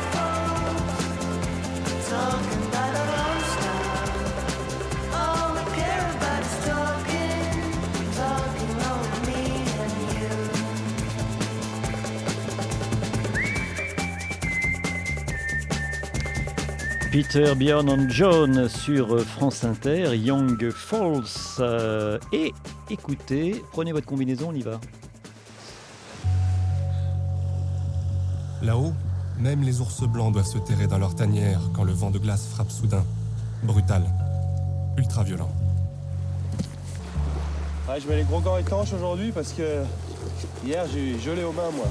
folks talking about our own style. All we care about is talking, talking over me and you. Peter, Björn and John sur France Inter, Young Falls. Euh, et écoutez, prenez votre combinaison, on y va. Là-haut, même les ours blancs doivent se terrer dans leur tanière quand le vent de glace frappe soudain. Brutal. Ultra violent. Ouais, je mets les gros gants étanches aujourd'hui parce que hier j'ai eu gelé aux mains moi.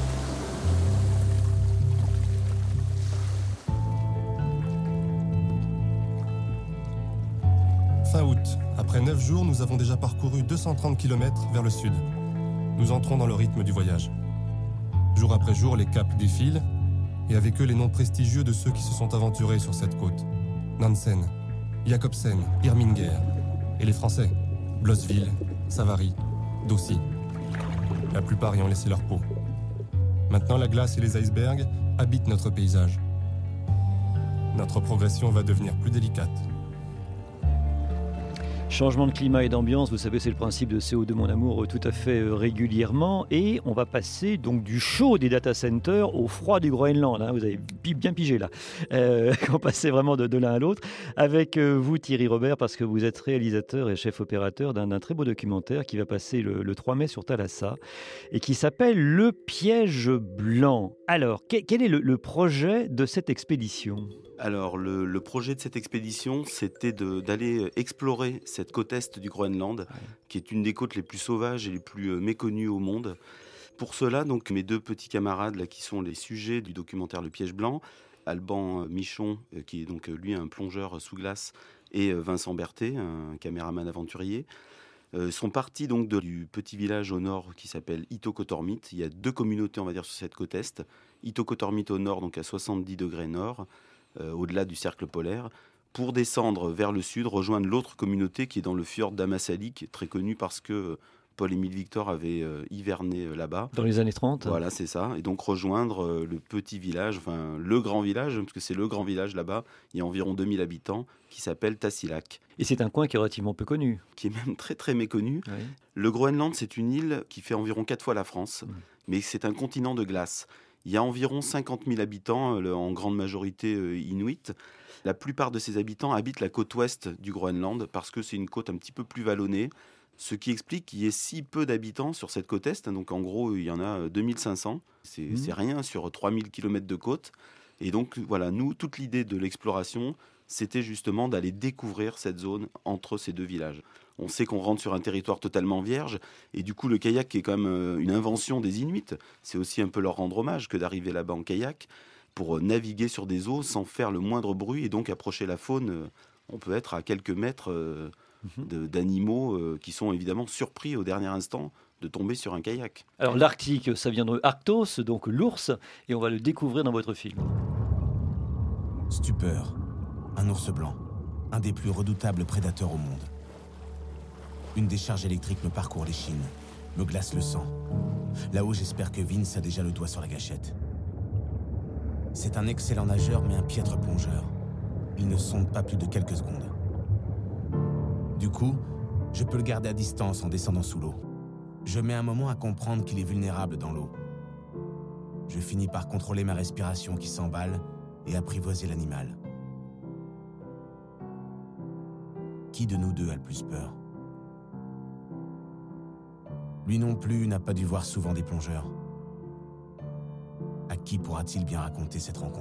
Fin août, après neuf jours, nous avons déjà parcouru deux cent trente kilomètres vers le sud. Nous entrons dans le rythme du voyage. Jour après jour, les caps défilent, et avec eux les noms prestigieux de ceux qui se sont aventurés sur cette côte. Nansen, Jacobsen, Irminger, et les Français, Blosseville, Savary, Dossi. La plupart y ont laissé leur peau. Maintenant, la glace et les icebergs habitent notre paysage. Notre progression va devenir plus délicate. Changement de climat et d'ambiance, vous savez, c'est le principe de C O deux, mon amour, tout à fait régulièrement. Et on va passer donc du chaud des data centers au froid du Groenland. Hein, vous avez bien pigé là. Euh, on passait vraiment de, de l'un à l'autre. Avec vous, Thierry Robert, parce que vous êtes réalisateur et chef opérateur d'un, d'un très beau documentaire qui va passer le, le trois mai sur Thalassa et qui s'appelle Le Piège Blanc. Alors, quel, quel est le, le projet de cette expédition ? Alors, le, le projet de cette expédition, c'était de, d'aller explorer cette côte est du Groenland, ouais. qui est une des côtes les plus sauvages et les plus euh, méconnues au monde. Pour cela, donc, mes deux petits camarades, là, qui sont les sujets du documentaire Le Piège Blanc, Alban Michon, euh, qui est donc, lui, un plongeur sous glace, et euh, Vincent Berthet, un caméraman aventurier, euh, sont partis donc de, du petit village au nord qui s'appelle Itokotormit. Il y a deux communautés, on va dire, sur cette côte est. Itokotormit au nord, donc à soixante-dix degrés nord, Euh, au-delà du cercle polaire, pour descendre vers le sud, rejoindre l'autre communauté qui est dans le fjord d'Amassali, qui est très connu parce que Paul-Émile Victor avait euh, hiverné euh, là-bas. Dans les années trente. Voilà, c'est ça. Et donc rejoindre euh, le petit village, enfin le grand village, parce que c'est le grand village là-bas, il y a environ deux mille habitants, qui s'appelle Tassilak. Et c'est un coin qui est relativement peu connu. Qui est même très très méconnu. Oui. Le Groenland, c'est une île qui fait environ quatre fois la France, mmh. mais c'est un continent de glace. Il y a environ cinquante mille habitants, en grande majorité inuits. La plupart de ces habitants habitent la côte ouest du Groenland parce que c'est une côte un petit peu plus vallonnée, ce qui explique qu'il y ait si peu d'habitants sur cette côte est. Donc en gros, il y en a deux mille cinq cents. C'est, mmh. c'est rien sur trois mille kilomètres de côte. Et donc voilà, nous, toute l'idée de l'exploration, c'était justement d'aller découvrir cette zone entre ces deux villages. On sait qu'on rentre sur un territoire totalement vierge, et du coup le kayak est quand même une invention des Inuits. C'est aussi un peu leur rendre hommage que d'arriver là-bas en kayak pour naviguer sur des eaux sans faire le moindre bruit et donc approcher la faune. On peut être à quelques mètres de, d'animaux qui sont évidemment surpris au dernier instant de tomber sur un kayak. Alors l'Arctique, ça vient de Arctos, donc l'ours, et on va le découvrir dans votre film. Stupeur, un ours blanc, un des plus redoutables prédateurs au monde. Une décharge électrique me parcourt l'échine, me glace le sang. Là-haut, j'espère que Vince a déjà le doigt sur la gâchette. C'est un excellent nageur, mais un piètre plongeur. Il ne sonde pas plus de quelques secondes. Du coup, je peux le garder à distance en descendant sous l'eau. Je mets un moment à comprendre qu'il est vulnérable dans l'eau. Je finis par contrôler ma respiration qui s'emballe et apprivoiser l'animal. Qui de nous deux a le plus peur ? Lui non plus n'a pas dû voir souvent des plongeurs. À qui pourra-t-il bien raconter cette rencontre ?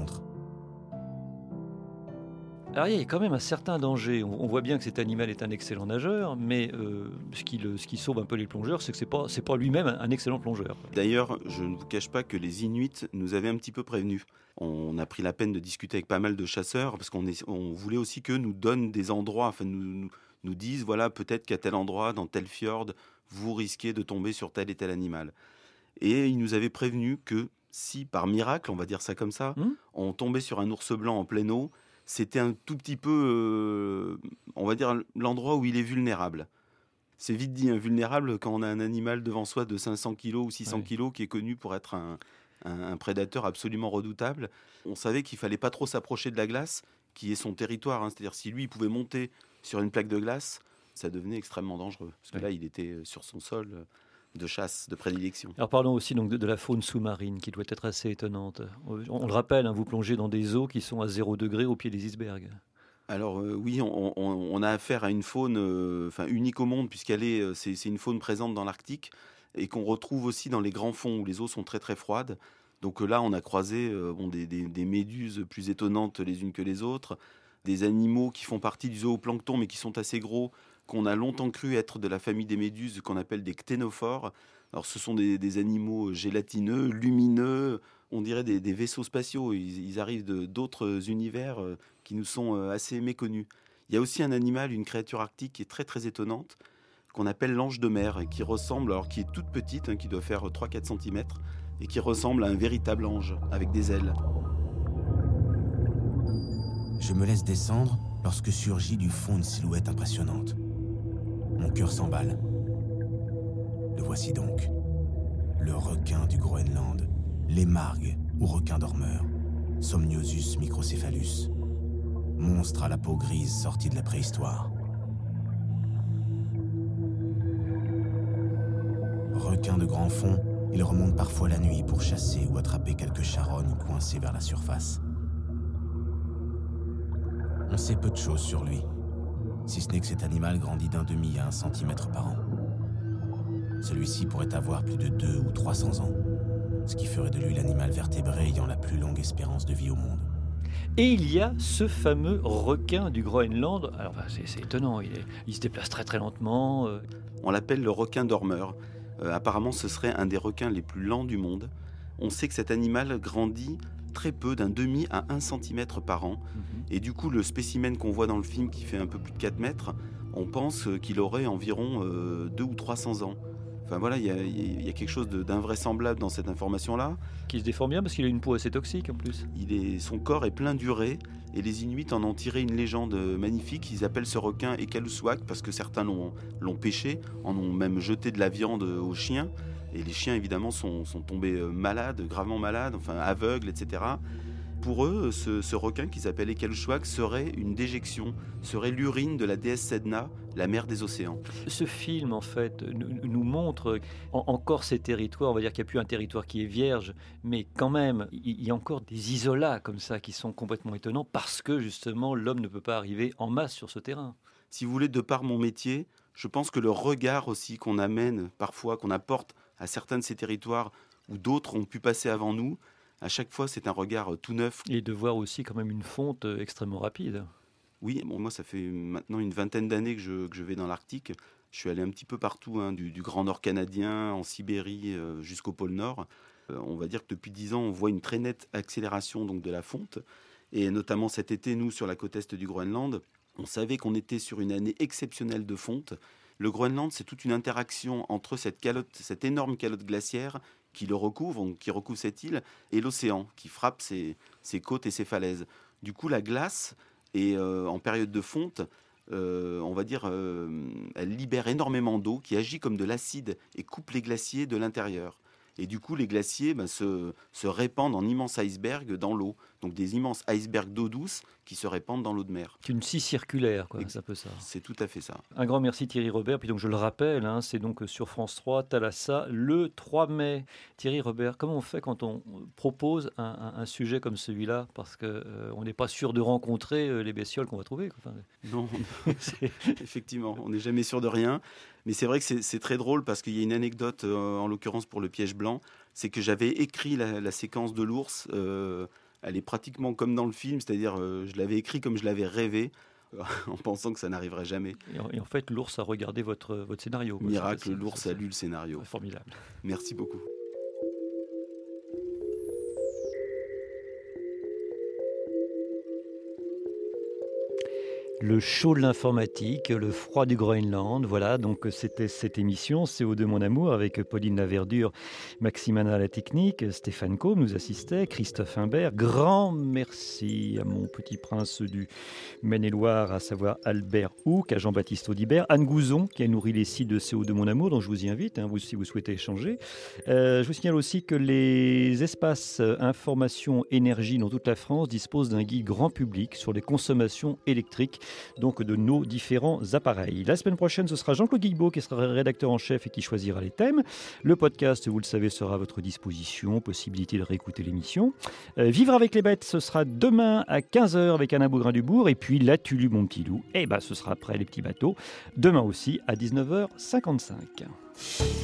Alors il y a quand même un certain danger. On voit bien que cet animal est un excellent nageur, mais euh, ce, qui le, ce qui sauve un peu les plongeurs, c'est que c'est pas, c'est pas lui-même un excellent plongeur. D'ailleurs, je ne vous cache pas que les Inuits nous avaient un petit peu prévenus. On a pris la peine de discuter avec pas mal de chasseurs, parce qu'on est, on voulait aussi qu'eux nous donnent des endroits, enfin nous, nous, nous disent, voilà, peut-être qu'à tel endroit, dans tel fjord, vous risquez de tomber sur tel et tel animal. Et ils nous avaient prévenu que si, par miracle, on va dire ça comme ça, mmh. on tombait sur un ours blanc en pleine eau, c'était un tout petit peu, euh, on va dire, l'endroit où il est vulnérable. C'est vite dit, hein, vulnérable quand on a un animal devant soi de cinq cents kilos ou six cents ouais. kilos qui est connu pour être un, un, un prédateur absolument redoutable. On savait qu'il ne fallait pas trop s'approcher de la glace, qui est son territoire. Hein. C'est-à-dire si lui, il pouvait monter sur une plaque de glace, ça devenait extrêmement dangereux. Parce que ouais. là, il était sur son sol de chasse, de prédilection. Alors parlons aussi donc de, de la faune sous-marine qui doit être assez étonnante. On, on le rappelle, hein, vous plongez dans des eaux qui sont à zéro degré au pied des icebergs. Alors euh, oui, on, on, on a affaire à une faune euh, enfin, unique au monde, puisqu'elle est, c'est, c'est une faune présente dans l'Arctique et qu'on retrouve aussi dans les grands fonds où les eaux sont très très froides. Donc là, on a croisé euh, bon, des, des, des méduses plus étonnantes les unes que les autres, des animaux qui font partie du zooplancton mais qui sont assez gros, qu'on a longtemps cru être de la famille des méduses, qu'on appelle des cténophores. Alors ce sont des, des animaux gélatineux, lumineux, on dirait des, des vaisseaux spatiaux. Ils, ils arrivent de, d'autres univers euh, qui nous sont euh, assez méconnus. Il y a aussi un animal, une créature arctique qui est très très étonnante, qu'on appelle l'ange de mer, et qui ressemble, alors qui est toute petite, hein, qui doit faire trois à quatre centimètres, et qui ressemble à un véritable ange avec des ailes. Je me laisse descendre lorsque surgit du fond une silhouette impressionnante. Mon cœur s'emballe. Le voici donc. Le requin du Groenland, l'émargue ou requin dormeur, Somniosus microcephalus. Monstre à la peau grise sorti de la préhistoire. Requin de grand fond, il remonte parfois la nuit pour chasser ou attraper quelques charognes coincées vers la surface. On sait peu de choses sur lui, si ce n'est que cet animal grandit d'un demi à un centimètre par an. Celui-ci pourrait avoir plus de deux ou trois cents ans, ce qui ferait de lui l'animal vertébré ayant la plus longue espérance de vie au monde. Et il y a ce fameux requin du Groenland. Alors c'est, c'est étonnant, il, est, il se déplace très très lentement. Euh... On l'appelle le requin dormeur. Euh, apparemment, ce serait un des requins les plus lents du monde. On sait que cet animal grandit très peu, d'un demi à un centimètre par an. Mm-hmm. Et du coup, le spécimen qu'on voit dans le film, qui fait un peu plus de quatre mètres, on pense qu'il aurait environ euh, deux ou trois cents ans. Enfin voilà, il y, y, y a quelque chose de, d'invraisemblable dans cette information-là. Qui se déforme bien parce qu'il a une peau assez toxique en plus. Il est, son corps est plein d'urée et les Inuits en ont tiré une légende magnifique. Ils appellent ce requin Ekalsuaq parce que certains l'ont, l'ont pêché, en ont même jeté de la viande aux chiens. Et les chiens évidemment sont, sont tombés malades, gravement malades, enfin aveugles, et cetera. Pour eux, ce, ce requin qui s'appelle Ekalsuaq serait une déjection, serait l'urine de la déesse Sedna, la mère des océans. Ce film, en fait, nous, nous montre en, encore ces territoires. On va dire qu'il n'y a plus un territoire qui est vierge, mais quand même, il y a encore des isolats comme ça qui sont complètement étonnants parce que, justement, l'homme ne peut pas arriver en masse sur ce terrain. Si vous voulez, de par mon métier, je pense que le regard aussi qu'on amène parfois, qu'on apporte à certains de ces territoires où d'autres ont pu passer avant nous, à chaque fois, c'est un regard tout neuf. Et de voir aussi quand même une fonte extrêmement rapide. Oui, bon, moi, ça fait maintenant une vingtaine d'années que je, que je vais dans l'Arctique. Je suis allé un petit peu partout, hein, du, du Grand Nord canadien, en Sibérie, euh, jusqu'au pôle Nord. Euh, on va dire que depuis dix ans, on voit une très nette accélération donc, de la fonte. Et notamment cet été, nous, sur la côte est du Groenland, on savait qu'on était sur une année exceptionnelle de fonte. Le Groenland, c'est toute une interaction entre cette calotte, cette énorme calotte glaciaire qui le recouvre, qui recouvre cette île, et l'océan qui frappe ses, ses côtes et ses falaises. Du coup, la glace, est, euh, en période de fonte, euh, on va dire, euh, elle libère énormément d'eau qui agit comme de l'acide et coupe les glaciers de l'intérieur. Et du coup, les glaciers ben, se, se répandent en immenses icebergs dans l'eau. Donc des immenses icebergs d'eau douce qui se répandent dans l'eau de mer. C'est une scie circulaire, quoi, c'est un peu ça. C'est tout à fait ça. Un grand merci Thierry Robert. Puis donc je le rappelle, hein, c'est donc sur France trois, Thalassa, le trois mai. Thierry Robert, comment on fait quand on propose un, un, un sujet comme celui-là? Parce qu'on euh, n'est pas sûr de rencontrer euh, les bestioles qu'on va trouver. Quoi. Enfin, non, effectivement, on n'est jamais sûr de rien. Mais c'est vrai que c'est, c'est très drôle parce qu'il y a une anecdote, euh, en l'occurrence pour le piège blanc, c'est que j'avais écrit la, la séquence de l'ours. Euh, elle est pratiquement comme dans le film, c'est-à-dire euh, je l'avais écrit comme je l'avais rêvé, euh, en pensant que ça n'arriverait jamais. Et en, et en fait, l'ours a regardé votre, votre scénario. Quoi. Miracle, c'est, l'ours c'est, a lu le scénario. Formidable. Merci beaucoup. Le chaud de l'informatique, le froid du Groenland, voilà, donc c'était cette émission C O deux Mon Amour avec Pauline Laverdure, Maximana à la technique, Stéphane Combe nous assistait, Christophe Imbert, grand merci à mon petit prince du Maine-et-Loire, à savoir Albert Houck, à Jean-Baptiste Audibert, Anne Gouzon qui a nourri les sites de C O deux Mon Amour, dont je vous y invite, hein, vous, si vous souhaitez échanger. Euh, je vous signale aussi que les espaces information énergie dans toute la France disposent d'un guide grand public sur les consommations électriques donc de nos différents appareils. La semaine prochaine, ce sera Jean-Claude Guilbeault qui sera rédacteur en chef et qui choisira les thèmes. Le podcast, vous le savez, sera à votre disposition, possibilité de réécouter l'émission. Euh, Vivre avec les bêtes, ce sera demain à quinze heures avec Anna Bougrain-Dubourg et puis La Tulu, mon petit loup, et ben, ce sera après les petits bateaux, demain aussi à dix-neuf heures cinquante-cinq.